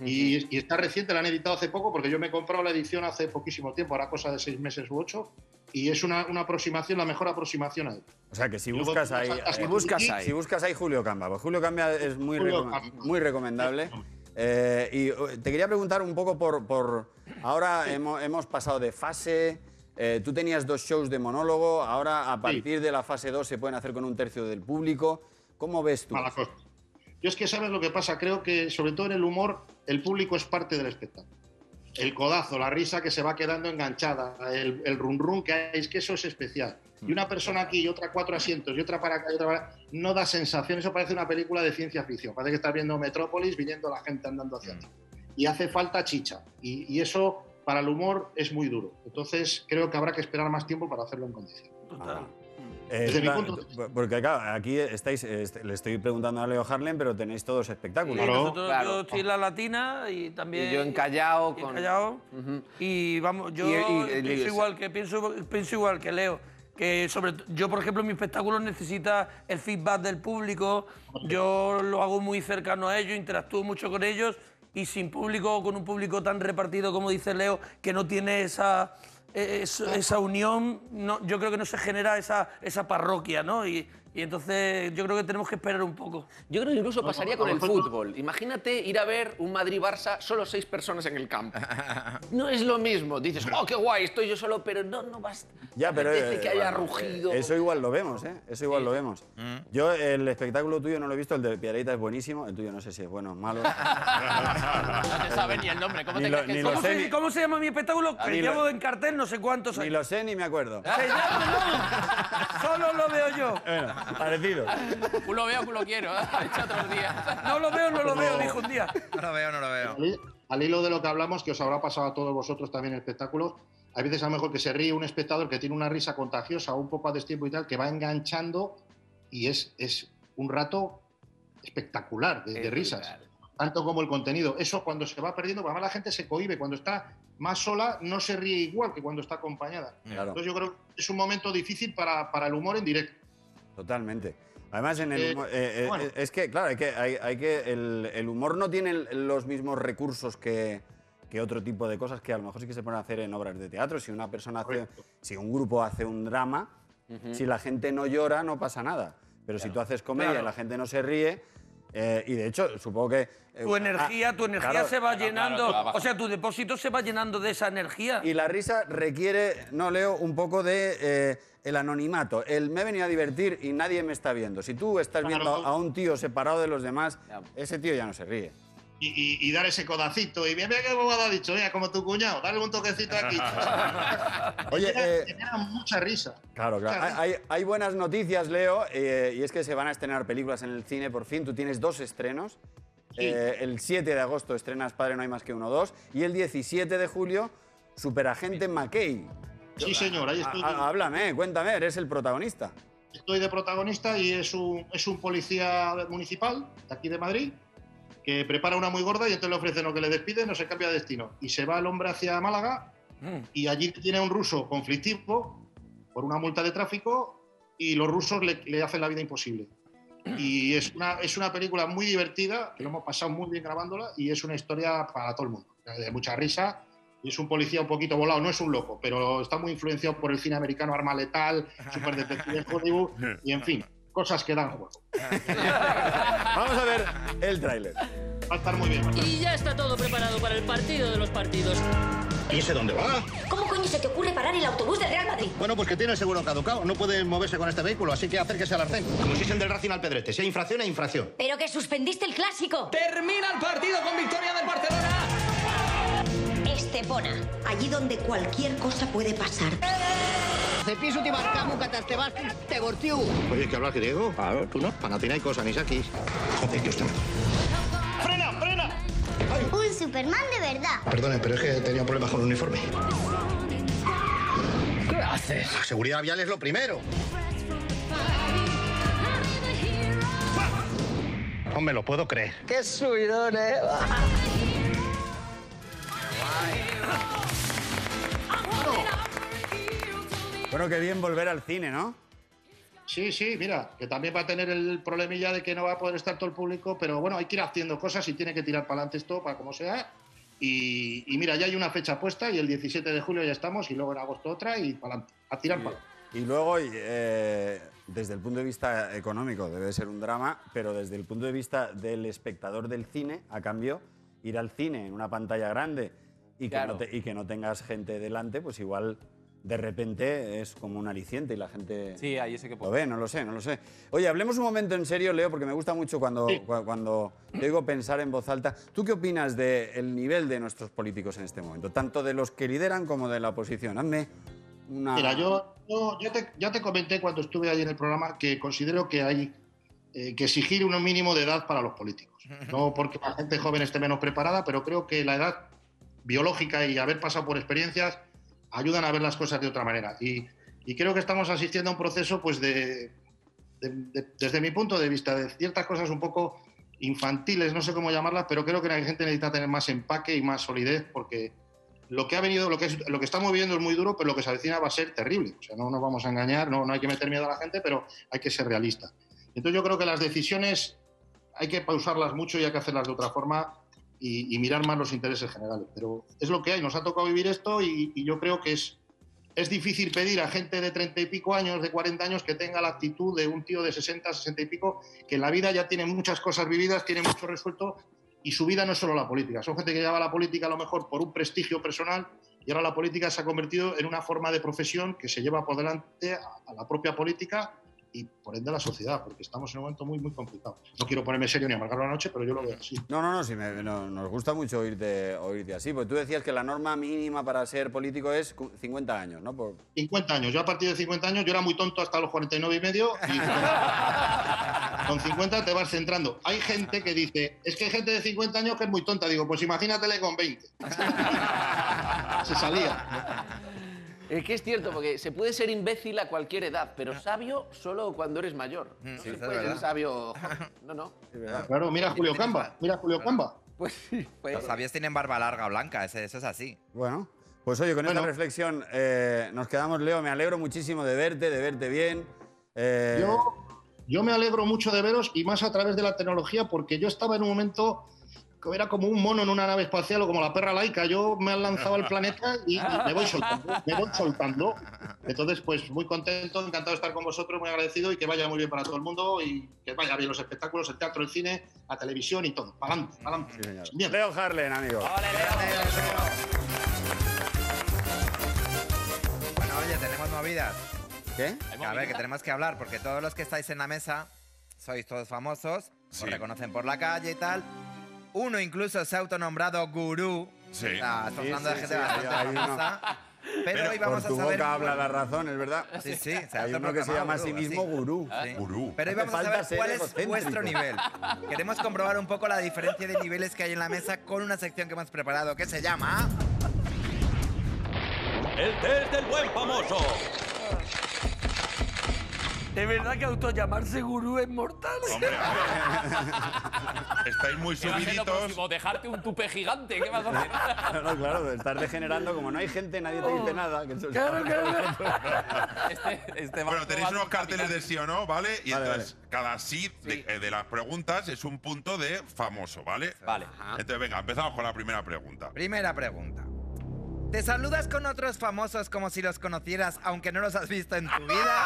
S9: Y está reciente, la han editado hace poco, porque yo me he comprado la edición hace poquísimo tiempo, ahora cosa de 6 meses u 8, y es una aproximación, la mejor aproximación ahí.
S1: O sea que si
S9: Luego
S1: buscas
S9: tú
S1: ahí,
S9: saltas
S1: si
S9: por
S1: buscas
S9: Wiki.
S1: ahí, si buscas ahí Julio Camba, pues Julio Camba es muy,
S9: Julio Camba.
S1: muy recomendable. Y te quería preguntar un poco por ahora hemos pasado de fase. Tú tenías 2 shows de monólogo, ahora a partir de la fase 2 se pueden hacer con 1/3 del público. ¿Cómo ves tú?
S9: Mala cosa. Yo es que sabes lo que pasa, creo que sobre todo en el humor el público es parte del espectáculo. El codazo, la risa que se va quedando enganchada, el run run que hay, es que eso es especial. Y una persona aquí y otra 4 asientos y otra para acá y otra para acá, no da sensación, eso parece una película de ciencia ficción, parece que estás viendo Metrópolis viniendo la gente andando hacia ti. Y hace falta chicha, y eso para el humor es muy duro. Entonces creo que habrá que esperar más tiempo para hacerlo en condiciones. Desde mi punto de vista.
S1: Porque claro, aquí estáis, le estoy preguntando a Leo Harlem, pero tenéis todos espectáculos.
S4: Sí,
S9: Claro.
S4: nosotros,
S5: Claro.
S4: yo estoy en La Latina y también...
S5: Y yo en Callao.
S4: en Callao. Y vamos, yo pienso igual que Leo. Que yo, por ejemplo, en mi espectáculo necesita el feedback del público. Yo lo hago muy cercano a ellos, interactúo mucho con ellos. Y sin público, con un público tan repartido como dice Leo, que no tiene esa unión, yo creo que no se genera esa parroquia, ¿no? Y entonces yo creo que tenemos que esperar un poco.
S5: Yo creo que incluso pasaría con el fútbol. Imagínate ir a ver un Madrid-Barça, solo 6 personas en el campo. No es lo mismo. Dices, oh, qué guay, estoy yo solo, pero no basta.
S1: Ya, pero
S5: Apetece que haya rugido.
S1: eso igual lo vemos, ¿eh? Eso igual lo vemos. Yo el espectáculo tuyo no lo he visto, el de Piedradita es buenísimo, el tuyo no sé si es bueno o malo.
S2: No te sabe ni el nombre. ¿Cómo
S1: Ni
S2: te
S1: lo-
S2: crees que
S1: ni
S2: es?
S1: lo
S2: ¿Cómo
S1: sé.
S2: se-
S4: ¿Cómo se llama mi espectáculo? Que
S1: Ni lo-
S4: llevo en cartel no sé cuántos
S1: Ni
S4: años.
S1: lo sé ni me acuerdo.
S4: Se llama, no, solo lo veo yo.
S1: Bueno, parecido.
S2: Culo veo, culo quiero. He hecho otros días.
S4: No lo veo, dijo un día.
S6: No lo veo, no lo veo.
S9: Al hilo de lo que hablamos, que os habrá pasado a todos vosotros también en espectáculos, hay veces a lo mejor que se ríe un espectador que tiene una risa contagiosa o un poco a destiempo y tal, que va enganchando y es un rato espectacular de risas, tanto como el contenido. Eso cuando se va perdiendo, además la gente se cohíbe, cuando está más sola no se ríe igual que cuando está acompañada.
S1: Claro.
S9: Entonces yo creo que es un momento difícil para el humor en directo.
S1: Totalmente. Además, en el humor,
S9: bueno.
S1: es que, claro, el humor no tiene los mismos recursos que otro tipo de cosas que a lo mejor sí que se pueden hacer en obras de teatro. Si una persona si un grupo hace un drama, si la gente no llora, no pasa nada. Pero si tú haces comedia y la gente no se ríe, y de hecho, supongo que...
S4: Tu energía
S1: claro,
S4: se va
S2: claro,
S4: llenando,
S2: claro, abajo.
S4: o sea, tu depósito se va llenando de esa energía.
S1: Y la risa requiere, no Leo, un poco de el anonimato. Me he venido a divertir y nadie me está viendo. Si tú estás viendo a un tío separado de los demás, ese tío ya no se ríe.
S9: Y dar ese codacito. Y mira que abogado ha dicho, mira, como tu cuñado, dale un toquecito aquí.
S1: Oye,
S9: genera mucha risa.
S1: Claro, claro. Hay buenas noticias, Leo, y es que se van a estrenar películas en el cine por fin. Tú tienes 2 estrenos.
S9: Sí.
S1: El 7 de agosto estrenas Padre no hay más que uno 2 y el 17 de julio Superagente McKay.
S9: Sí, señor, ahí estoy.
S1: Háblame, cuéntame, eres el protagonista.
S9: Estoy de protagonista y es un policía municipal de aquí de Madrid que prepara una muy gorda y entonces le ofrecen lo que le despiden, no se cambia de destino. Y se va el hombre hacia Málaga y allí tiene un ruso conflictivo por una multa de tráfico y los rusos le hacen la vida imposible. Y es una película muy divertida, que lo hemos pasado muy bien grabándola y es una historia para todo el mundo, de mucha risa. Y es un policía un poquito volado, no es un loco, pero está muy influenciado por el cine americano, Arma Letal, Super Detective en Hollywood y, en fin, cosas que dan juego.
S1: Vamos a ver el tráiler.
S9: Va a estar muy bien.
S10: Y ya está todo preparado para el partido de los partidos.
S8: ¿Y ese dónde va?
S10: ¿Cómo coño se te ocurre parar el autobús del Real Madrid?
S8: Bueno, pues que tiene el seguro caducado. No puede moverse con este vehículo, así que acérquese al arcén. Como si es el del Racing al Pedrete. Si hay infracción, hay infracción.
S10: Pero que suspendiste el clásico.
S11: Termina el partido con victoria del Barcelona.
S10: Estepona, allí donde cualquier cosa puede pasar.
S11: Cepisu tibarcamu catastebasti tebortiu.
S8: Oye, ¿que hablas griego? Claro, tú no. Panathinaikos, Anisakis. Joder, Dios mío.
S11: ¡Frena, frena!
S12: Un Superman de verdad.
S8: Perdone, pero es que tenía un problema con el uniforme.
S11: ¿Qué haces?
S8: La seguridad vial es lo primero. No me lo puedo creer.
S11: ¡Qué subidón,
S1: Bueno, qué bien volver al cine, ¿no?
S9: Sí, sí, mira, que también va a tener el problemilla de que no va a poder estar todo el público, pero bueno, hay que ir haciendo cosas y tiene que tirar para adelante esto, para como sea. Y mira, ya hay una fecha puesta y el 17 de julio ya estamos y luego en agosto otra y para adelante, a tirar para adelante.
S1: Y luego, desde el punto de vista económico, debe ser un drama, pero desde el punto de vista del espectador del cine, a cambio, ir al cine en una pantalla grande y,
S2: Claro.
S1: que no tengas gente delante, pues igual de repente es como un aliciente y la gente
S2: Sí, ahí sí que
S1: lo
S2: puedo.
S1: ve, no lo sé, no lo sé. Oye, hablemos un momento en serio, Leo, porque me gusta mucho cuando te oigo pensar en voz alta. ¿Tú qué opinas del nivel de nuestros políticos en este momento? Tanto de los que lideran como de la oposición. Hazme una...
S9: Mira, yo ya te comenté cuando estuve ahí en el programa que considero que hay que exigir un mínimo de edad para los políticos. No porque la gente joven esté menos preparada, pero creo que la edad biológica y haber pasado por experiencias ayudan a ver las cosas de otra manera. Y creo que estamos asistiendo a un proceso, pues, desde mi punto de vista, de ciertas cosas un poco infantiles, no sé cómo llamarlas, pero creo que la gente necesita tener más empaque y más solidez, porque lo que ha venido, lo que estamos viviendo es muy duro, pero lo que se avecina va a ser terrible. O sea, no nos vamos a engañar, no hay que meter miedo a la gente, pero hay que ser realista. Entonces yo creo que las decisiones hay que pausarlas mucho y hay que hacerlas de otra forma y mirar más los intereses generales. Pero es lo que hay, nos ha tocado vivir esto y yo creo que es difícil pedir a gente de 30 y pico años, de 40 años, que tenga la actitud de un tío de 60, 60 y pico, que en la vida ya tiene muchas cosas vividas, tiene mucho resuelto y su vida no es solo la política. Son gente que lleva la política a lo mejor por un prestigio personal y ahora la política se ha convertido en una forma de profesión que se lleva por delante a la propia política y por ende a la sociedad, porque estamos en un momento muy, muy complicado. No quiero ponerme serio ni amargar la noche, pero yo lo veo así.
S1: No, sí, nos gusta mucho oírte así, porque tú decías que la norma mínima para ser político es 50 años, ¿no?
S9: 50 años. Yo a partir de 50 años, yo era muy tonto hasta los 49 y medio y con 50 te vas centrando. Hay gente que dice, es que hay gente de 50 años que es muy tonta. Digo, pues imagínatele con 20. Se salía.
S5: Es que es cierto, porque se puede ser imbécil a cualquier edad, pero sabio solo cuando eres mayor. No se puede ser sabio. No.
S9: Claro, mira a Julio Camba. Mira a Julio Camba.
S5: Pues sí.
S6: Los sabios tienen barba larga blanca, eso es así.
S1: Bueno, pues oye, con esta reflexión nos quedamos, Leo. Me alegro muchísimo de verte bien.
S9: Yo me alegro mucho de veros y más a través de la tecnología, porque yo estaba en un momento que era como un mono en una nave espacial o como la perra laica. Yo me han lanzado al planeta y me voy soltando. Entonces, pues muy contento, encantado de estar con vosotros, muy agradecido y que vaya muy bien para todo el mundo y que vaya bien los espectáculos, el teatro, el cine, la televisión y todo. Para adelante.
S1: Sí, bien. Leo Harlen, amigo.
S6: Bueno, oye, tenemos movidas.
S1: ¿Qué?
S6: A ver, que tenemos que hablar, porque todos los que estáis en la mesa sois todos famosos, os reconocen por la calle y tal. Uno incluso se ha autonombrado gurú.
S3: Sí.
S6: O sea, estamos hablando de gente bastante
S1: hay
S6: famosa. Pero hoy vamos
S1: por tu
S6: a saber...
S1: boca habla la razón, es verdad.
S6: Sí, sí.
S1: Hay uno que se llama a sí mismo gurú.
S6: Sí.
S3: Gurú.
S6: Pero hoy vamos a saber cuál es vuestro nivel. Queremos comprobar un poco la diferencia de niveles que hay en la mesa con una sección que hemos preparado que se llama...
S13: El test del buen famoso.
S4: ¿Es verdad que autollamarse gurú es mortal?
S3: Hombre, estáis muy
S2: ¿Qué va a ser lo
S3: subiditos.
S2: próximo? ¿Dejarte un tupe gigante? ¿Qué vas a hacer?
S1: No, claro, estás degenerando. Como no hay gente, nadie te dice nada. Que eso es-
S4: Claro.
S3: Bueno, tenéis unos carteles de sí o no, ¿vale? Y
S1: Vale,
S3: entonces cada sí de las preguntas es un punto de famoso, ¿vale?
S2: Vale.
S3: Entonces, venga, empezamos con la primera pregunta.
S6: Primera pregunta. ¿Te saludas con otros famosos como si los conocieras, aunque no los has visto en tu vida?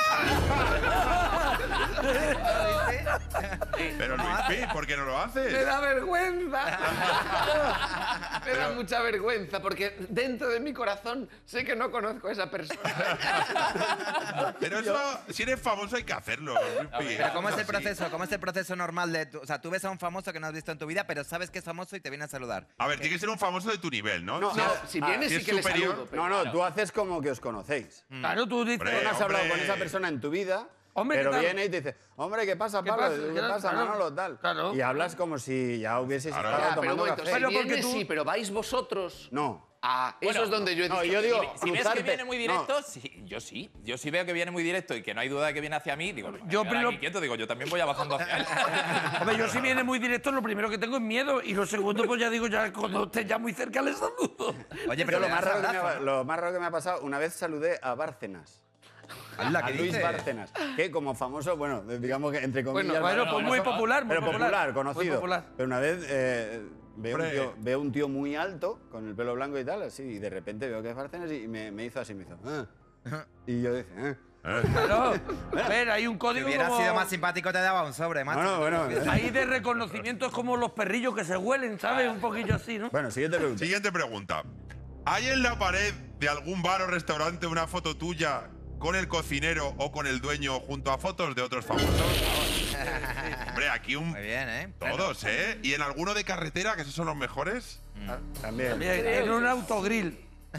S3: Pero Luispi, ¿por qué no lo haces?
S5: Me da vergüenza. Me da mucha vergüenza, porque dentro de mi corazón sé que no conozco a esa persona.
S3: Pero eso, si eres famoso hay que hacerlo, Luispi.
S6: Pero ¿cómo es el proceso? ¿Cómo es el proceso normal de o sea, tú ves a un famoso que no has visto en tu vida, pero sabes que es famoso y te viene a saludar?
S3: A ver, tiene que ser un famoso de tu nivel, ¿no?
S1: No,
S5: si viene
S3: si
S5: sí
S3: es
S5: que le
S3: superior-
S5: saludo. pero-
S1: No, tú haces como que os conocéis.
S4: Claro, tú dices...
S3: Hombre,
S1: No has hablado
S3: hombre.
S1: con esa persona en tu vida,
S4: Hombre,
S1: pero
S4: ¿qué tal?
S1: viene y te dice, hombre, ¿qué pasa,
S4: ¿Qué
S1: Pablo?
S4: pasa?
S1: ¿Qué
S4: Claro,
S1: pasa,
S4: claro.
S1: Manolo? Tal.
S4: Claro.
S1: Y hablas como si ya hubieses
S3: Claro.
S1: estado
S5: Ya, pero un
S1: tomando
S5: momento,
S1: café.
S5: si
S4: Pero porque
S5: viene,
S4: tú-
S5: sí, pero vais vosotros.
S1: No.
S5: Ah, eso
S2: Bueno,
S5: es donde yo he dicho.
S1: no, yo digo-
S2: Si ves que
S1: cruzarte.
S2: viene muy directo, sí, yo sí. Yo sí veo que viene muy directo y que no hay duda de que viene hacia mí, digo,
S4: Yo
S2: yo
S4: primero-
S2: aquí quieto, digo, yo también voy bajando hacia él.
S4: Hombre, yo si viene muy directo, lo primero que tengo es miedo. Y lo segundo, pues ya digo, ya cuando esté ya muy cerca le saludo.
S6: Oye,
S1: Yo
S6: pero
S1: lo
S6: le
S1: más,
S6: das
S1: raro que me
S6: abrazo,
S1: ha,
S6: ¿no?
S1: lo más raro que me ha pasado, una vez saludé a Bárcenas.
S6: Hala,
S1: a
S6: ¿qué
S1: Luis
S6: dices?
S1: Bárcenas, que como famoso, bueno, digamos que entre comillas...
S4: Bueno, pues muy popular, muy
S1: pero popular, conocido.
S4: Muy popular.
S1: Pero una vez veo un tío muy alto, con el pelo blanco y tal, así, y de repente veo que es Bárcenas y me hizo así, me hizo... Y yo dije...
S4: Claro, a ver, hay un
S6: Si
S4: código
S6: hubiera
S4: como...
S6: sido más simpático, te daba un sobre, macho.
S1: Bueno.
S4: Ahí de reconocimiento es como los perrillos que se huelen, ¿sabes? Un poquillo así, ¿no?
S1: Bueno, siguiente pregunta.
S3: Siguiente pregunta. ¿Hay en la pared de algún bar o restaurante una foto tuya con el cocinero o con el dueño junto a fotos de otros famosos? Hombre, aquí
S6: Muy bien, ¿eh?
S3: todos, ¿eh? ¿Y en alguno de carretera, que esos son los mejores?
S1: También.
S4: En un autogrill.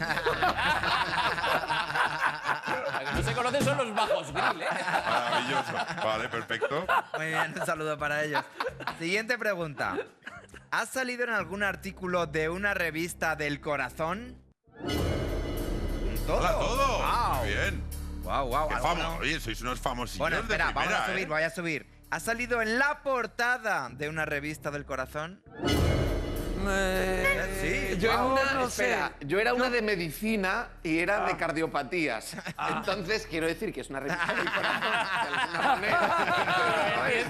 S2: Lo que no se conoce son los bajos grill, ¿eh?
S3: Maravilloso. Vale, perfecto.
S6: Muy bien, un saludo para ellos. Siguiente pregunta. ¿Has salido en algún artículo de una revista del corazón? ¿Todo?
S3: Hola, todo.
S6: Wow.
S3: Muy bien.
S6: Wow.
S3: Qué famoso. Oye, sois unos famosillos
S6: Bueno, espera,
S3: de primera,
S6: vamos a subir, voy a subir. ¿Has salido en la portada de una revista del corazón? Sí,
S5: Yo era
S6: wow.
S5: una,
S4: no sé.
S5: espera, yo era una de medicina y era de cardiopatías. Entonces, quiero decir que es una revista del corazón, de alguna manera.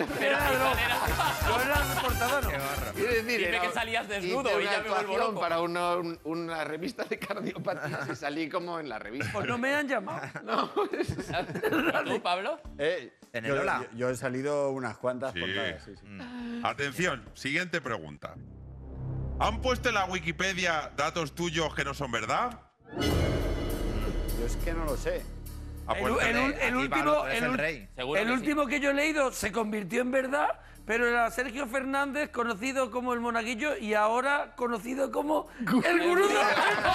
S4: Yo era reportador, ¿no?
S5: Quiero decir,
S2: Dime
S5: era-
S2: que salías desnudo
S5: hice
S2: y
S5: una
S2: ya me vuelvo
S5: actuación
S2: loco.
S5: para una revista de cardiopatías y salí como en la revista.
S4: Pues no me han llamado.
S5: No,
S2: ¿Tú, Pablo?
S6: ¿En el Ola?
S1: Yo he salido unas cuantas
S3: Sí.
S1: portadas, sí.
S3: Atención, siguiente pregunta. ¿Han puesto en la Wikipedia datos tuyos que no son verdad?
S1: Yo es que no lo sé.
S4: El último que yo he leído se convirtió en verdad, pero era Sergio Fernández, conocido como el Monaguillo, y ahora conocido como el Gurú de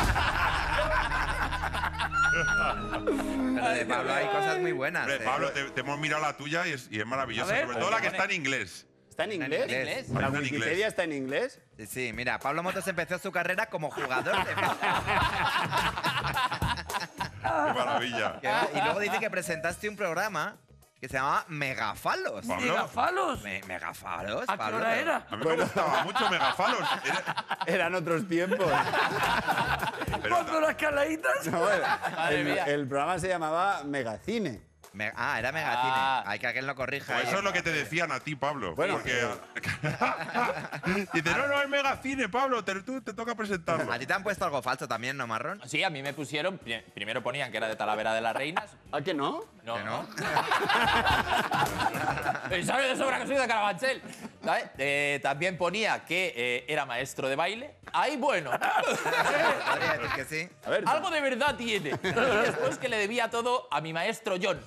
S6: Pero de Pablo hay cosas muy buenas.
S3: Hombre, Pablo, te hemos mirado la tuya y es maravillosa.
S4: A ver.
S3: Sobre todo la que está en inglés.
S1: ¿Está en inglés?
S6: ¿En inglés?
S1: ¿La
S3: Está en
S1: Wikipedia
S3: inglés.
S1: está en inglés?
S6: Sí, mira, Pablo Motos empezó su carrera como jugador de
S3: Qué maravilla.
S6: Y luego dice que presentaste un programa que se llamaba Megafalos.
S3: Pablo.
S4: Megafalos.
S6: ¿Megafalos?
S4: ¿A qué
S6: Pablo?
S4: hora era?
S3: A mí me gustaba mucho Megafalos.
S1: Eran otros tiempos.
S4: ¿Cuándo las caladitas?
S1: No, el programa se llamaba Megacine.
S6: Era Megacine. Hay que aquel lo corrija.
S3: Pues eso es lo que te decían a ti, Pablo.
S1: Bueno,
S3: porque dice, no, es Megacine, Pablo, tú te toca presentarlo.
S6: A ti te han puesto algo falso también, ¿no, Marrón?
S2: Sí, a mí me pusieron, primero ponían que era de Talavera de las Reinas.
S1: ¿A que no?
S2: No,
S6: ¿Que no?
S2: ¿Sabes de sobra que soy de Carabanchel? ¿Sabes? También ponía que era maestro de baile. ¡Ay, bueno!
S6: Podría decir que sí.
S1: A ver,
S2: Algo de verdad tiene. Y después que le debía todo a mi maestro John.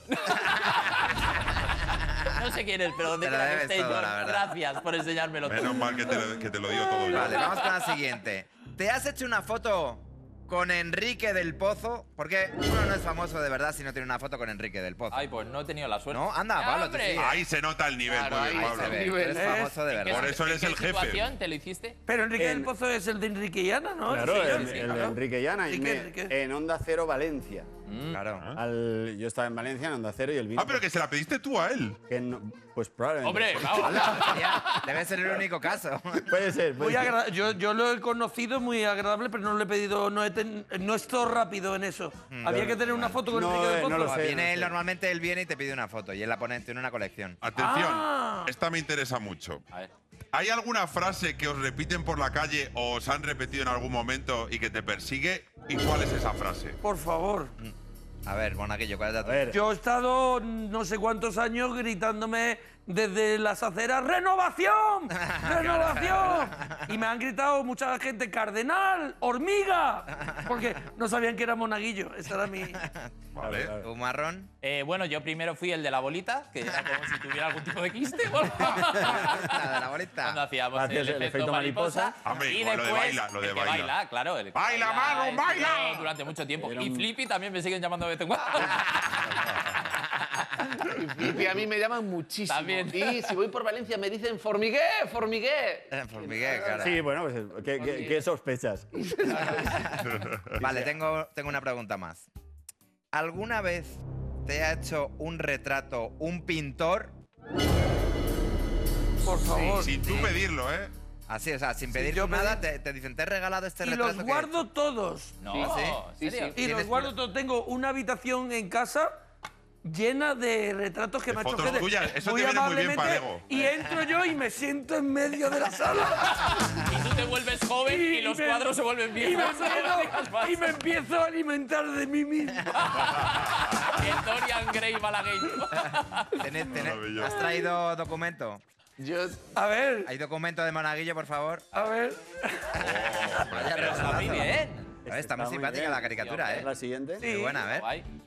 S2: No sé quién es, pero donde
S6: Te lo
S2: quiera que
S6: debes
S2: esté
S6: todo,
S2: John.
S6: la verdad.
S2: Gracias por enseñármelo todo.
S3: Menos mal que te lo digo todo yo.
S6: Vale, vamos con la siguiente. ¿Te has hecho una foto con Enrique del Pozo? Porque uno no es famoso de verdad si no tiene una foto con Enrique del Pozo.
S2: Ay, pues no he tenido la suerte.
S6: No, anda, Pablo, tú sí.
S3: Ahí se nota el nivel,
S5: Claro,
S3: muy
S5: ahí
S3: bien,
S5: se
S3: Pablo.
S5: ve.
S6: Tú eres famoso de
S2: ¿En qué
S6: verdad.
S3: Por eso eres
S2: en qué
S3: el jefe.
S2: situación te lo hiciste?
S4: Pero Enrique del Pozo es el de Enrique y Ana, ¿no?
S1: Claro,
S4: Sí,
S1: el
S4: sí,
S1: de
S4: claro.
S1: Enrique Llana.
S4: Enrique.
S1: En Onda Cero Valencia.
S6: Claro.
S1: Yo estaba en Valencia, en Onda Cero, y el vino...
S3: Ah, pero que se la pediste tú a él.
S1: que pues probablemente.
S2: Hombre, vamos.
S6: Ya, debe ser el único caso.
S1: Puede ser.
S4: Muy yo lo he conocido muy agradable, pero no le he pedido, no estoy rápido en eso. Había que tener una foto con Enrique del Pozo.
S1: no lo sé.
S6: Viene él, normalmente él viene y te pide una foto y él la pone en una colección.
S3: Atención,
S4: Ah.
S3: esta me interesa mucho.
S2: A ver.
S3: ¿Hay alguna frase que os repiten por la calle o os han repetido en algún momento y que te persigue? ¿Y cuál es esa frase?
S4: Por favor.
S6: A ver, Monaguillo, ¿cuál es la
S1: A
S6: tuya?
S1: ver,
S4: Yo he estado no sé cuántos años gritándome desde las aceras ¡Renovación! ¡Renovación! Y me han gritado mucha gente ¡Cardenal! ¡Hormiga! Porque no sabían que era Monaguillo. Esa era mi...
S3: Vale.
S6: ¿Tu Marrón?
S2: Bueno, yo primero fui el de la bolita, que era como si tuviera algún tipo de quiste.
S6: La de la bolita.
S2: Cuando hacíamos
S1: Gracias,
S2: el efecto mariposa.
S3: Hombre,
S2: Y
S3: igual lo de
S2: después,
S3: baila, lo de
S2: el que
S3: baila.
S2: claro. El que
S3: ¡Baila, Manu,
S2: este,
S3: baila!
S2: Durante mucho tiempo.
S1: Era
S2: Y
S1: un-
S2: Flippy también me siguen llamando de vez en cuando.
S5: Y a mí me llaman muchísimo.
S2: También.
S5: Y si voy por Valencia me dicen Formigué, Formigué.
S6: Formigué, claro.
S1: sí, bueno, pues, ¿qué sospechas?
S6: Vale, tengo una pregunta más. ¿Alguna vez te ha hecho un retrato un pintor?
S4: Por favor.
S3: Sin tú pedirlo, ¿eh?
S6: Así, o sea, sin pedir
S4: yo
S6: nada, te dicen, te he regalado este
S4: Y
S6: retrato.
S4: los
S6: que he
S4: guardo todos.
S2: No,
S6: Sí,
S2: ¿en serio?
S4: Y los guardo todos. Tengo una habitación en casa llena de retratos que me ha hecho
S3: fotos
S4: gente
S3: tuyas, eso
S4: muy
S3: te viene muy bien
S4: amablemente,
S3: para Lego.
S4: y entro yo y me siento en medio de la sala.
S2: Y tú te vuelves joven y los cuadros se vuelven viejos.
S4: Y me empiezo a alimentar de mí mismo.
S2: El Dorian Gray malagueño.
S6: ¿Has traído documento?
S4: A ver.
S6: ¿Hay documento de Monaguillo, por favor?
S4: A ver.
S2: Pero está muy bien.
S6: Está muy simpática la caricatura, ¿eh?
S1: ¿La siguiente?
S6: Muy buena, a ver.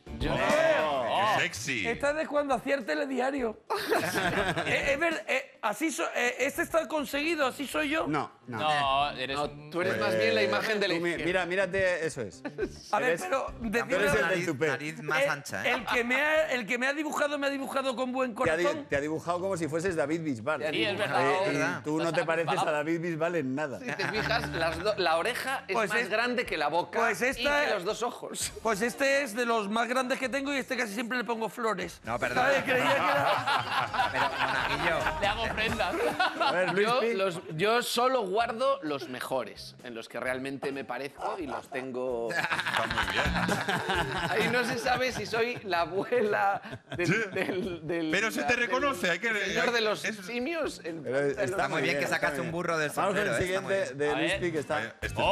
S3: ¡Qué sexy!
S4: Esta es de cuando hacía el telediario. Es verdad, así ¿este está conseguido? ¿Así soy yo?
S1: No.
S2: No, eres
S5: tú eres más bien la imagen de la izquierda.
S1: Mira, mírate, eso es.
S4: A ver, pero
S1: Tú eres el del tupé.
S6: Nariz más ancha, ¿eh?
S4: El que me ha dibujado con buen corazón.
S1: Te ha dibujado como si fueses David Bisbal.
S2: Sí, es verdad.
S1: Y tú no te pareces a David Bisbal en nada.
S5: Si te fijas, la oreja es más grande que la boca y que los dos ojos.
S4: Pues este es de los más grandes que tengo y este casi siempre le pongo flores.
S6: No, perdón.
S4: ¿Sabes? Creía que era...
S6: Pero, Monaguillo...
S2: Le hago prendas.
S1: A ver, Luis
S5: Yo solo guardo los mejores, en los que realmente me parezco y los tengo...
S3: Está muy bien.
S5: Ahí no se sabe si soy la abuela del
S3: Pero se te reconoce, hay que...
S5: señor de los simios.
S6: Está muy bien que sacaste un burro del
S1: Vamos
S6: sombrero.
S1: con el siguiente de Luispi, que está...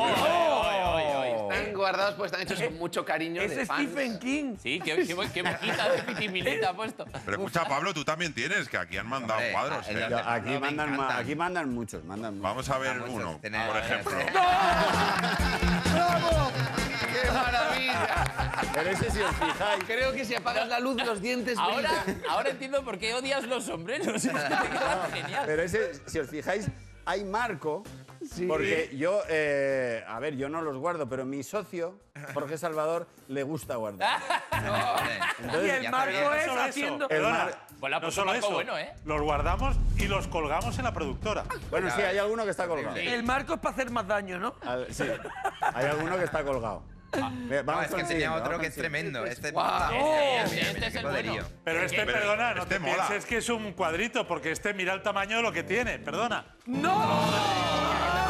S5: Están guardados, pues están hechos con mucho cariño
S4: Es
S5: de fans.
S4: Stephen King.
S2: Sí, qué boquita de pitimilita ha puesto.
S3: Pero escucha, Pablo, tú también tienes, que aquí han mandado cuadros. ¿eh?
S1: Aquí mandan muchos.
S3: Vamos a ver uno, por ejemplo.
S5: ¡Bravo! ¡Qué maravilla!
S1: Pero ese si os fijáis...
S5: Creo que si apagas la luz, los dientes brillan.
S2: Ahora entiendo por qué odias los sombreros. Es que te quedan genial.
S1: Pero ese, si os fijáis, hay marco.
S5: Sí.
S1: Porque yo, a ver, yo no los guardo, pero mi socio, Jorge Salvador, le gusta guardar.
S4: Y el marco es
S14: solo
S4: haciendo...
S2: Bueno,
S14: no
S2: pues
S14: solo
S2: un marco
S14: eso,
S2: bueno, ¿eh?
S14: los guardamos y los colgamos en la productora.
S1: Bueno, sí, hay alguno que está colgado.
S4: El marco es para hacer más daño, ¿no?
S1: Sí, hay alguno que está colgado.
S6: Vamos, es que tenía otro que es tremendo. Este
S2: Este es el bueno.
S14: Pero este, perdona, no te pienses que es un cuadrito, porque este mira el tamaño de lo que tiene, perdona.
S4: ¡No!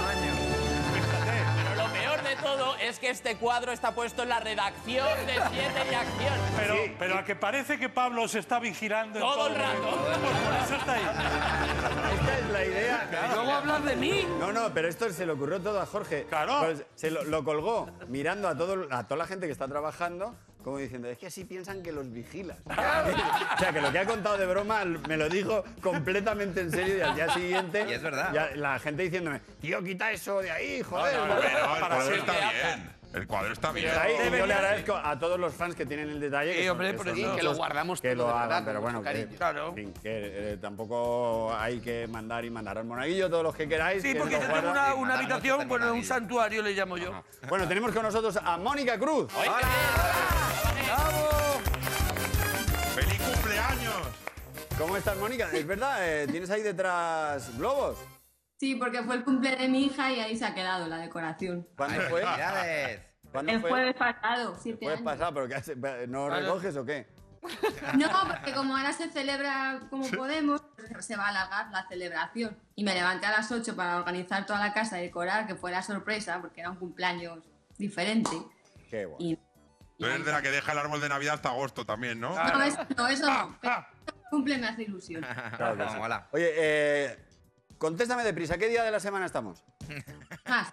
S2: Pero lo peor de todo es que este cuadro está puesto en la redacción de 7 y Acción.
S14: Pero a que parece que Pablo se está vigilando en
S2: Todo el rato.
S14: Por eso está ahí.
S1: Esta es la idea.
S4: Luego hablas de mí.
S1: No, pero esto se le ocurrió todo a Jorge.
S14: Claro.
S1: Pues se lo colgó mirando a toda la gente que está trabajando, como diciendo, es que así piensan que los vigilas. O sea, que lo que ha contado de broma me lo dijo completamente en serio y al día siguiente...
S6: Y es verdad.
S1: Ya, la gente diciéndome, tío, quita eso de ahí, joder.
S3: No, el cuadro está bien. El cuadro está bien.
S1: Yo le agradezco a todos los fans que tienen el detalle.
S4: Sí, hombre, por eso.
S5: Que lo guardamos
S1: que
S5: todo
S1: lo
S5: de verdad,
S1: hagan, pero
S5: con
S1: bueno,
S5: mucho cariño.
S4: Claro.
S1: en fin, que tampoco hay que mandar al monaguillo todos los que queráis.
S4: Sí,
S1: que
S4: porque
S1: lo
S4: yo tengo
S1: guardan.
S4: una habitación,
S6: muchos
S4: bueno, un
S6: monaguillos.
S4: santuario le llamo yo.
S1: Bueno, tenemos con nosotros a Mónica Cruz.
S4: ¡Bravo!
S3: ¡Feliz cumpleaños!
S1: ¿Cómo estás, Mónica? Es verdad, ¿tienes ahí detrás globos?
S15: Sí, porque fue el cumple de mi hija y ahí se ha quedado la decoración.
S1: ¿Cuándo fue?
S6: ¡Felicidades!
S1: ¿Cuándo
S15: El
S1: fue?
S15: jueves pasado, 7
S1: ¿Jueves
S15: años.
S1: pasado? ¿Pero qué no recoges o qué?
S15: No, porque como ahora se celebra como podemos, se va a alargar la celebración. Y me levanté a las 8 para organizar toda la casa y decorar, que fuera sorpresa, porque era un cumpleaños diferente.
S1: Qué bueno.
S15: Y
S3: Tú eres de la que deja el árbol de Navidad hasta agosto también, ¿no?
S15: no, eso no. Pero cumple me hace ilusión.
S1: Claro que sí.
S6: Mola.
S1: Oye, contéstame deprisa, ¿qué día de la semana estamos?
S15: Más.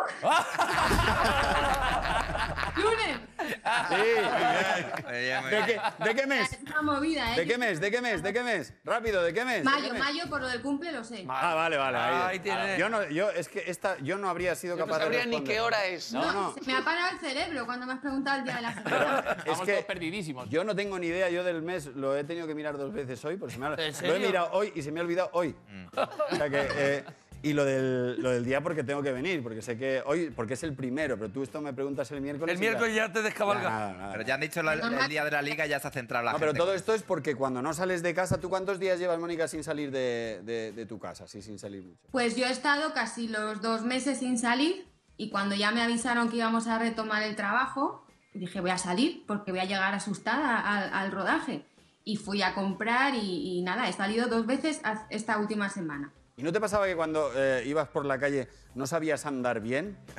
S15: ¡Lunes!
S1: ¿De qué mes?
S15: Es una movida, ¿eh?
S1: ¿De qué mes? ¿De qué mes? ¿De qué mes? Rápido, ¿de qué mes? ¿De qué
S15: Mayo,
S1: mes?
S15: mayo, por lo del cumple lo sé.
S1: Ah, vale.
S4: Ahí tiene.
S1: Yo no habría sido
S5: No
S1: capaz de
S5: sabría
S1: responder.
S5: ni qué hora es.
S1: No.
S15: Se me ha parado el cerebro cuando me has preguntado el día de la semana.
S2: Estamos todos perdidísimos.
S1: Yo no tengo ni idea, yo del mes lo he tenido que mirar 2 veces hoy, porque
S4: ¿En
S1: lo he
S4: serio?
S1: mirado hoy y se me ha olvidado hoy. O sea que, y lo del día porque tengo que venir, porque sé que hoy, porque es el primero, pero tú esto me preguntas el miércoles.
S4: El miércoles ya te descabalga.
S1: Nada.
S6: Pero ya han dicho el día de la liga y ya se ha centrado la
S1: No,
S6: gente.
S1: pero todo esto es porque cuando no sales de casa, ¿tú cuántos días llevas, Mónica, sin salir de tu casa? Sí, sin salir mucho.
S15: Pues yo he estado casi los 2 meses sin salir y cuando ya me avisaron que íbamos a retomar el trabajo, dije voy a salir porque voy a llegar asustada al rodaje. Y fui a comprar y nada, he salido 2 veces esta última semana.
S1: ¿Y no te pasaba que cuando ibas por la calle no sabías andar bien?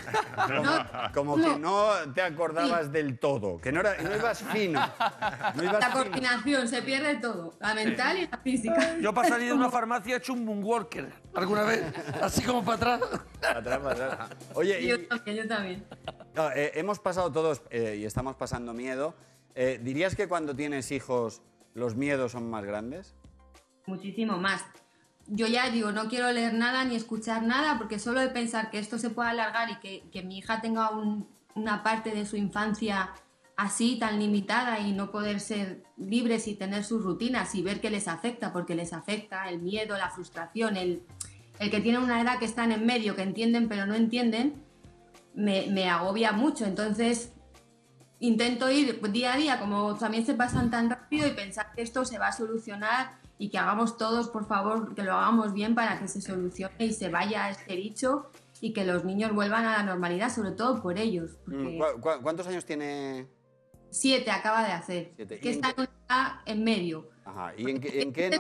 S1: Como que no te acordabas del todo, que no ibas fino. No ibas
S15: La
S1: fino.
S15: coordinación, se pierde todo, la mental y la física.
S4: Yo para salir de una farmacia he hecho un moonwalker alguna vez, así como para atrás.
S1: Para atrás. Oye,
S15: Yo también.
S1: No, hemos pasado todos y estamos pasando miedo. ¿Dirías que cuando tienes hijos los miedos son más grandes?
S15: Muchísimo más. Yo ya digo, no quiero leer nada ni escuchar nada porque solo de pensar que esto se pueda alargar y que mi hija tenga una parte de su infancia así, tan limitada y no poder ser libres y tener sus rutinas y ver que les afecta, porque les afecta el miedo, la frustración, el que tienen una edad que están en medio, que entienden pero no entienden, me agobia mucho. Entonces intento ir día a día, como también se pasan tan rápido, y pensar que esto se va a solucionar y que hagamos todos, por favor, que lo hagamos bien para que se solucione y se vaya este bicho y que los niños vuelvan a la normalidad, sobre todo por ellos. Porque
S1: ¿Cuántos años tiene?
S15: 7 acaba de hacer,
S1: 7.
S15: que está en medio.
S1: Ajá. ¿Y en qué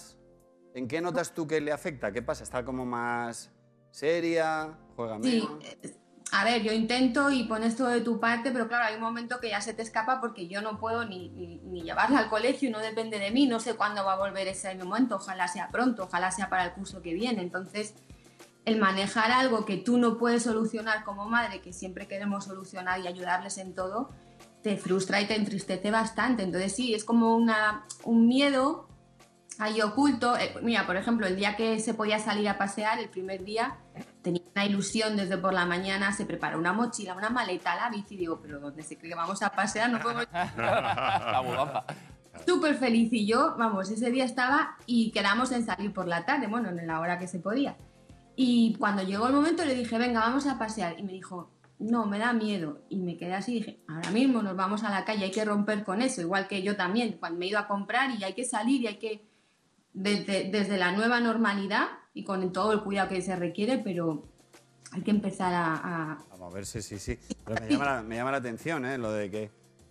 S1: notas tú que le afecta? ¿Qué pasa? ¿Está como más seria? ¿Juega menos?
S15: Sí, a ver, yo intento y pones todo de tu parte, pero claro, hay un momento que ya se te escapa porque yo no puedo ni llevarla al colegio y no depende de mí, no sé cuándo va a volver ese momento, ojalá sea pronto, ojalá sea para el curso que viene. Entonces, el manejar algo que tú no puedes solucionar como madre, que siempre queremos solucionar y ayudarles en todo, te frustra y te entristece bastante. Entonces sí, es como un miedo ahí oculto. Mira, por ejemplo, el día que se podía salir a pasear, el primer día, tenía una ilusión desde por la mañana, se preparó una mochila, una maleta, la bici, digo, pero ¿dónde se cree que vamos a pasear? No podemos...
S2: La guapa.
S15: Súper feliz, y yo, vamos, ese día estaba y quedamos en salir por la tarde, bueno, en la hora que se podía. Y cuando llegó el momento le dije, venga, vamos a pasear, y me dijo, no, me da miedo. Y me quedé así y dije, ahora mismo nos vamos a la calle, hay que romper con eso, igual que yo también, cuando me he ido a comprar y hay que salir y hay que, desde la nueva normalidad y con todo el cuidado que se requiere, pero hay que empezar a
S1: moverse, sí. Pero me llama la atención, lo de que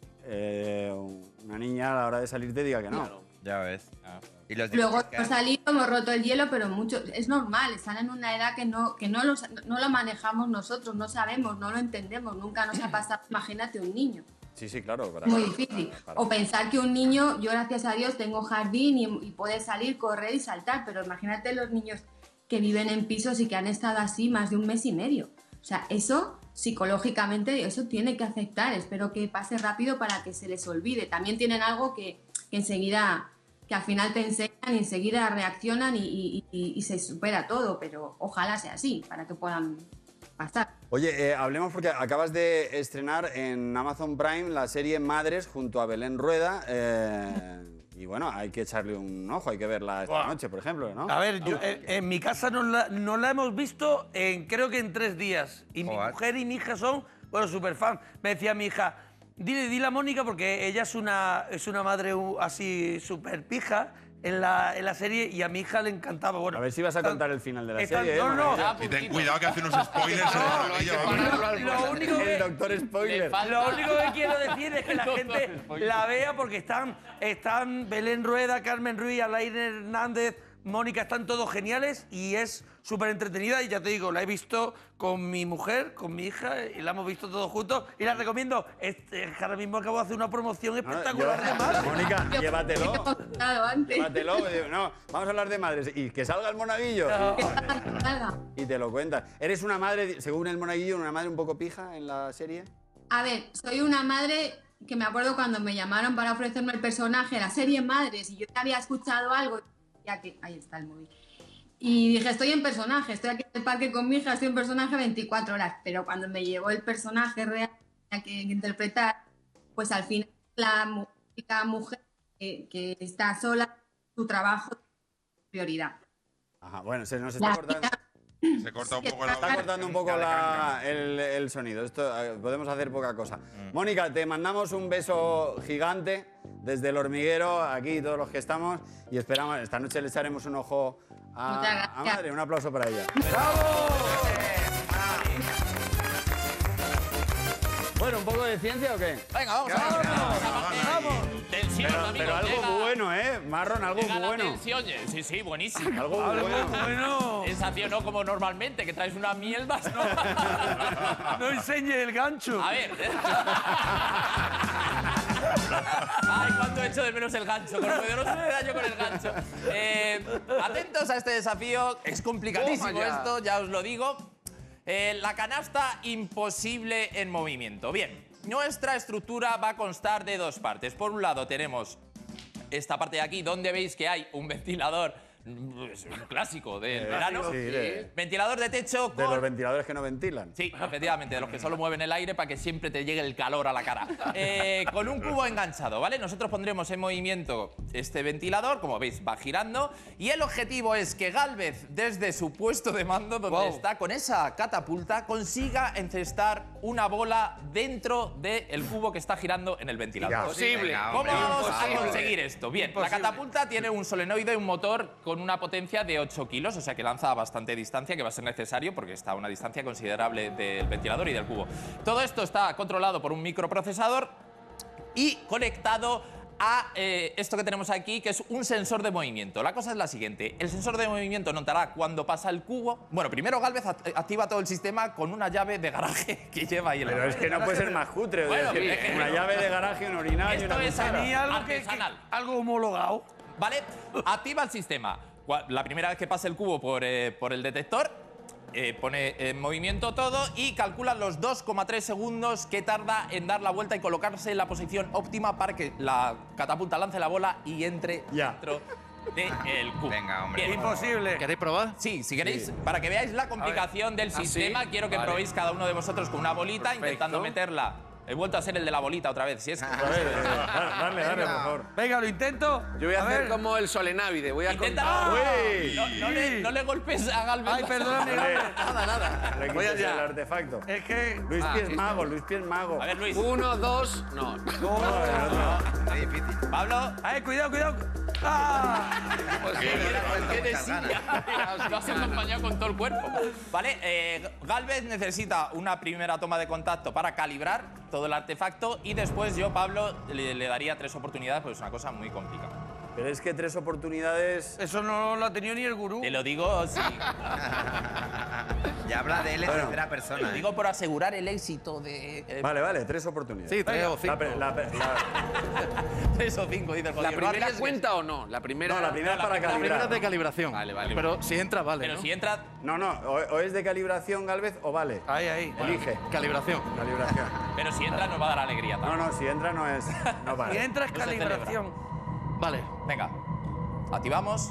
S1: una niña a la hora de salir te diga que no.
S6: Claro. Ya ves. Y
S15: Luego hemos salido, hemos roto el hielo, pero es normal, están en una edad que no lo manejamos nosotros, no sabemos, no lo entendemos, nunca nos ha pasado. Imagínate un niño.
S1: Sí, claro.
S15: Muy difícil. O pensar que un niño, yo gracias a Dios tengo jardín y puede salir, correr y saltar, pero imagínate los niños que viven en pisos y que han estado así más de un mes y medio. O sea, eso psicológicamente, eso tiene que afectar. Espero que pase rápido para que se les olvide. También tienen algo que enseguida, que al final te enseñan y enseguida reaccionan y se supera todo, pero ojalá sea así, para que puedan pasar.
S1: Oye, hablemos porque acabas de estrenar en Amazon Prime la serie Madres junto a Belén Rueda. Y bueno, hay que echarle un ojo, hay que verla esta noche, por ejemplo, ¿no?
S4: A ver, en mi casa no la hemos visto creo que en 3 días. Y mi mujer y mi hija son, bueno, súper fan. Me decía mi hija, dile a Mónica, porque ella es una madre así súper pija en la serie, y a mi hija le encantaba. Bueno,
S1: a ver si vas a contar el final de la serie.
S3: No. Y ten cuidado que hace unos spoilers.
S4: Lo único
S1: el doctor spoiler.
S4: Lo único que quiero decir es que la gente la vea, porque están Belén Rueda, Carmen Ruiz, Alain Hernández, Mónica, están todos geniales y es súper entretenida. Y ya te digo, la he visto con mi mujer, con mi hija, y la hemos visto todos juntos y la recomiendo. Ahora mismo acabo de hacer una promoción espectacular de madres.
S1: Mónica, llévatelo. Llévatelo. No, vamos a hablar de madres. Y que salga el monaguillo. Y te lo cuentas. ¿Eres una madre, según el monaguillo, una madre un poco pija en la serie?
S15: A ver, soy una madre que me acuerdo cuando me llamaron para ofrecerme el personaje, la serie Madres, y yo había escuchado algo, ya que ahí está el móvil. Y dije, estoy en personaje, estoy aquí en el parque con mi hija, estoy en personaje 24 horas. Pero cuando me llegó el personaje real que interpretar, pues al final la única mujer que está sola, su trabajo es prioridad.
S1: Ajá, bueno, se nos está cortando.
S3: Se corta un poco
S1: está cortando un poco el sonido. Esto podemos hacer poca cosa. Mónica, te mandamos un beso gigante desde El Hormiguero, aquí todos los que estamos, y esperamos, esta noche le echaremos un ojo a Madre. Un aplauso para ella.
S4: ¡Bravo!
S1: Bueno, ¿un poco de ciencia o qué?
S2: Venga, vamos.
S1: Pero algo bueno, ¿eh? Marron, algo
S2: llega la
S1: bueno.
S2: tensión. Sí, buenísimo.
S1: Algo bueno.
S2: Sensación, no como normalmente, que traes una mierda, ¿no?
S4: No enseñe el gancho.
S2: A ver. Ay, cuánto he hecho de menos el gancho. Con el poderoso me da yo con el gancho. Atentos a este desafío. Es complicadísimo esto, ya os lo digo. La canasta imposible en movimiento. Bien, nuestra estructura va a constar de dos partes. Por un lado tenemos esta parte de aquí, donde veis que hay un ventilador, es un clásico del verano.
S1: Sí,
S2: ventilador de techo
S1: de los ventiladores que no ventilan.
S2: Sí, efectivamente, de los que solo mueven el aire para que siempre te llegue el calor a la cara. Con un cubo enganchado, ¿vale? Nosotros pondremos en movimiento este ventilador, como veis, va girando. Y el objetivo es que Gálvez, desde su puesto de mando, donde está, con esa catapulta, consiga encestar una bola dentro del cubo que está girando en el ventilador.
S5: Imposible.
S2: ¿Cómo vamos a conseguir esto? Bien, la catapulta tiene un solenoide y un motor con una potencia de 8 kilos, o sea que lanza a bastante distancia, que va a ser necesario porque está a una distancia considerable del ventilador y del cubo. Todo esto está controlado por un microprocesador y conectado a esto que tenemos aquí, que es un sensor de movimiento. La cosa es la siguiente: el sensor de movimiento notará cuando pasa el cubo. Bueno, primero Gálvez activa todo el sistema con una llave de garaje que lleva ahí.
S1: Pero es que no puede ser más cutre.
S2: Bueno,
S1: una llave de garaje, un orinal y una cuchara.
S4: Algo homologado.
S2: ¿Vale? Activa el sistema. La primera vez que pase el cubo por el detector, pone en movimiento todo y calcula los 2,3 segundos que tarda en dar la vuelta y colocarse en la posición óptima para que la catapulta lance la bola y entre dentro del cubo.
S6: Venga, hombre.
S2: Bien.
S4: Imposible.
S14: ¿Queréis probar?
S2: Sí, si queréis, para que veáis la complicación del sistema,
S5: ¿sí?
S2: quiero que
S5: Vale.
S2: probéis cada uno de vosotros con una bolita,
S5: Perfecto.
S2: intentando meterla. He vuelto a ser el de la bolita otra vez, si es que...
S1: A ver, dale, por favor.
S4: Venga, lo intento.
S5: Yo voy a hacer
S4: ver.
S5: como el Solenávide. Voy a
S2: Intenta...
S1: Uy.
S2: No le golpes a Gálvez.
S4: Ay, perdóname.
S5: Nada.
S1: Le
S5: Voy
S1: quites el
S5: allá.
S1: artefacto.
S4: Es que...
S1: Luis Pies Mago, Luis Pies Mago.
S2: A ver, Luis.
S5: 1, 2, no.
S6: Qué difícil.
S2: Pablo.
S4: Ay, cuidado. ¡Ah!
S5: Pues sí,
S2: ¿Qué decía? Lo has acompañado con todo el cuerpo. Vale, Gálvez necesita una primera toma de contacto para calibrar todo el artefacto y después yo, Pablo, le daría 3 oportunidades porque es una cosa muy complicada.
S1: Pero es que 3 oportunidades...
S4: Eso no lo ha tenido ni el gurú.
S2: Te lo digo, sí.
S6: Ya habla de él en tercera persona.
S2: Te lo digo por asegurar el éxito de...
S1: Vale, 3 oportunidades.
S14: Sí, 3 o 5.
S2: 3 o 5, dice el
S5: ¿La
S2: jodido.
S5: primera cuenta o no? La primera...
S1: No, la primera es para
S14: La primera
S1: calibrar.
S14: es de calibración.
S5: Vale.
S14: Pero si entra, vale.
S2: Pero
S14: ¿no?
S2: si entra...
S1: No, o es de calibración, Gálvez, o vale.
S4: Ahí.
S1: Elige.
S14: Calibración.
S1: Calibración.
S2: Pero si entra nos va a dar alegría también.
S1: No, si entra no es... No vale.
S4: Y entra es
S2: No se
S4: calibración.
S14: Vale.
S2: Venga, activamos.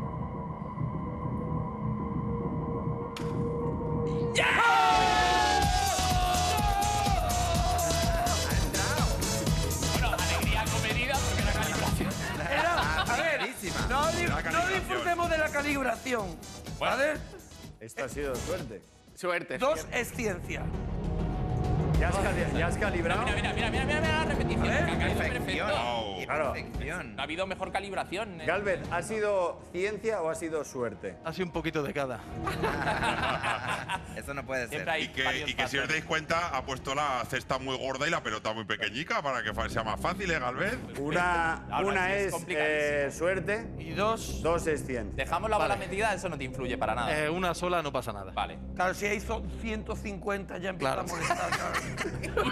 S2: Bueno, alegría comedida porque era calibración.
S4: A ver, no disfrutemos de la calibración. ¿Vale?
S1: Esto ha sido suerte.
S5: Suerte.
S4: 2 es ciencia.
S1: ¿Ya has calibrado?
S2: Mira la repetición.
S4: A ver,
S2: que ha caído
S6: Perfección.
S2: perfecto.
S6: Y
S1: Claro.
S6: perfección.
S2: No ha habido mejor calibración.
S1: Gálvez, ¿ha sido ciencia o ha sido suerte?
S14: Ha sido un poquito de cada.
S6: Eso no puede ser.
S2: Siempre hay
S3: Y que
S2: varios
S3: si os
S2: factores.
S3: dais cuenta, ha puesto la cesta muy gorda y la pelota muy pequeñica para que sea más fácil, ¿eh, Galvez?
S1: Una
S2: sí, es
S1: es
S2: complicadísimo.
S1: suerte,
S4: Y 2...
S1: 2 es ciencia.
S2: Dejamos la bola metida, eso no te influye para nada.
S14: Una sola no pasa nada.
S2: Vale.
S4: Claro, si hizo 150 ya empieza
S14: Claro.
S4: a molestar. Claro.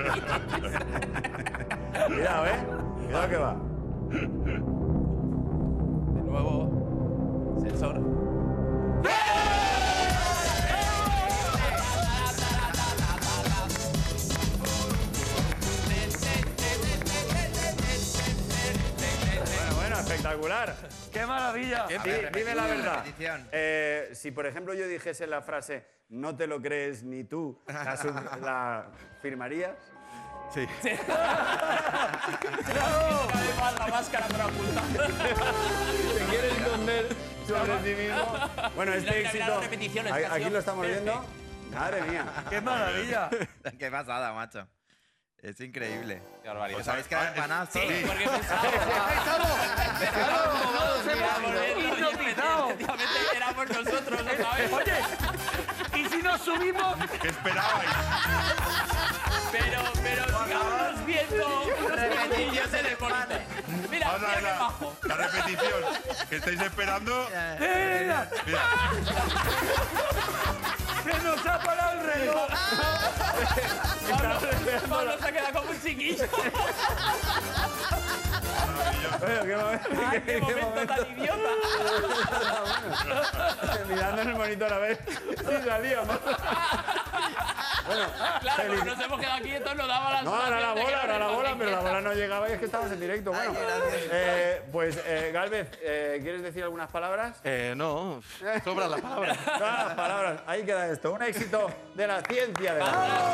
S1: Cuidado, Cuidado que va.
S2: De nuevo, sensor.
S1: Bueno, espectacular.
S4: ¡Qué maravilla!
S1: Sí, dime la verdad.
S6: Repetición.
S1: Si, por ejemplo, yo dijese la frase "no te lo crees ni tú", ¿la firmarías?
S14: Sí.
S2: La máscara para ocultar.
S1: ¿Te quieres esconder sobre ti mismo? Bueno, este
S2: Mira,
S1: éxito...
S2: las repeticiones, que ha
S1: Aquí
S2: sido
S1: lo estamos viendo. Madre mía.
S4: ¡Qué maravilla!
S6: Qué pasada, macho. Es increíble.
S2: Qué barbaridad.
S6: ¿Os habéis quedado empanados
S2: Sí,
S6: todos?
S2: porque pensaba...
S4: hipnotizado.
S2: Efectivamente, éramos nosotros otra vez.
S4: Oye, ¿y si nos subimos?
S3: ¿Qué esperabais?
S2: Pero sigamos viendo repeticiones de deporte. Mira,
S3: Vamos a ver la repetición que estáis esperando.
S4: Mira.
S3: Mira.
S4: ¡Se nos ha parado el reloj!
S2: Pablo se queda como un chiquillo.
S1: Qué
S2: momento tan idiota.
S1: Mirando en el monitor a ver si salíamos. Bueno,
S2: claro, porque nos hemos quedado aquí y entonces nos daba la
S1: no, era la bola, pero la bola no llegaba y es que estabas en directo. Bueno, pues Gálvez, ¿quieres decir algunas palabras?
S16: No, sobran las palabras.
S1: Las palabras, ahí queda esto. Un éxito de la ciencia de la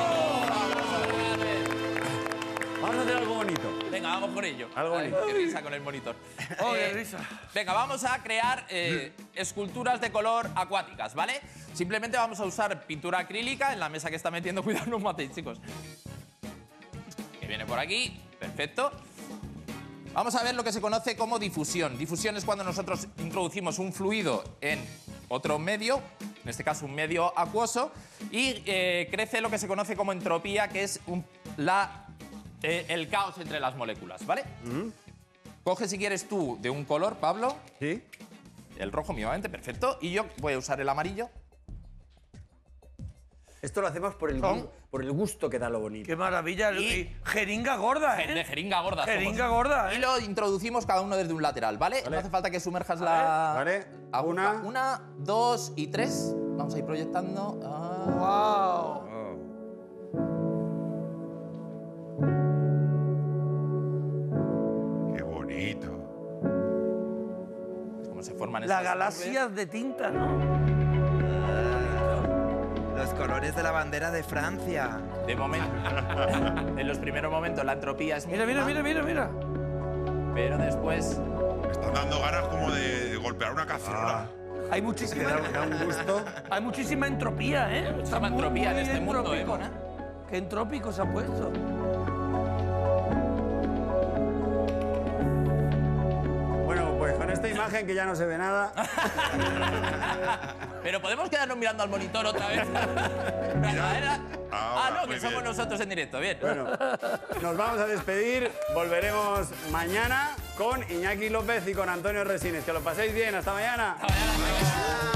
S1: Vamos a hacer algo bonito.
S2: Venga, vamos por ello.
S1: Algo bonito.
S2: Qué risa con el monitor.
S4: Oh, qué risa.
S2: Venga, vamos a crear esculturas de color acuáticas, ¿vale? Simplemente vamos a usar pintura acrílica en la mesa que está metiendo. Cuidado, no os matéis, chicos. Que viene por aquí. Perfecto. Vamos a ver lo que se conoce como difusión. Difusión es cuando nosotros introducimos un fluido en otro medio, en este caso un medio acuoso, y crece lo que se conoce como entropía, que es el caos entre las moléculas, ¿vale? Coge, si quieres tú, de un color, Pablo.
S1: Sí.
S2: El rojo, mínimamente, perfecto. Y yo voy a usar el amarillo.
S1: Esto lo hacemos por el gusto que da lo bonito.
S4: ¡Qué maravilla! Y jeringa gorda, ¿eh?
S2: De jeringa gorda.
S4: Jeringa gorda, ¿eh?
S2: Y lo introducimos cada uno desde un lateral, ¿vale? No hace falta que sumerjas la...
S1: Vale.
S2: Una, dos y tres. Vamos a ir proyectando.
S4: ¡Wow!
S3: Qué bonito.
S2: ¿Cómo se forman
S4: Las
S2: estas
S4: galaxias de tinta, ¿no?
S6: Los colores de la bandera de Francia.
S2: De momento. En los primeros momentos la entropía es
S4: Mira.
S2: Pero después...
S3: Me están dando ganas como de golpear una cacerola.
S4: Hay muchísima...
S1: Da un gusto.
S4: Hay muchísima entropía, ¿eh?
S2: Muchísima entropía en este mundo, ¿eh, Mona?
S4: Qué entrópico se ha puesto.
S1: Bueno, pues con esta imagen que ya no se ve nada.
S2: Pero podemos quedarnos mirando al monitor otra vez. No, que somos nosotros en directo. Bien.
S1: Bueno, nos vamos a despedir. Volveremos mañana con Iñaki López y con Antonio Resines. Que lo paséis bien. Hasta mañana.
S2: Hasta mañana.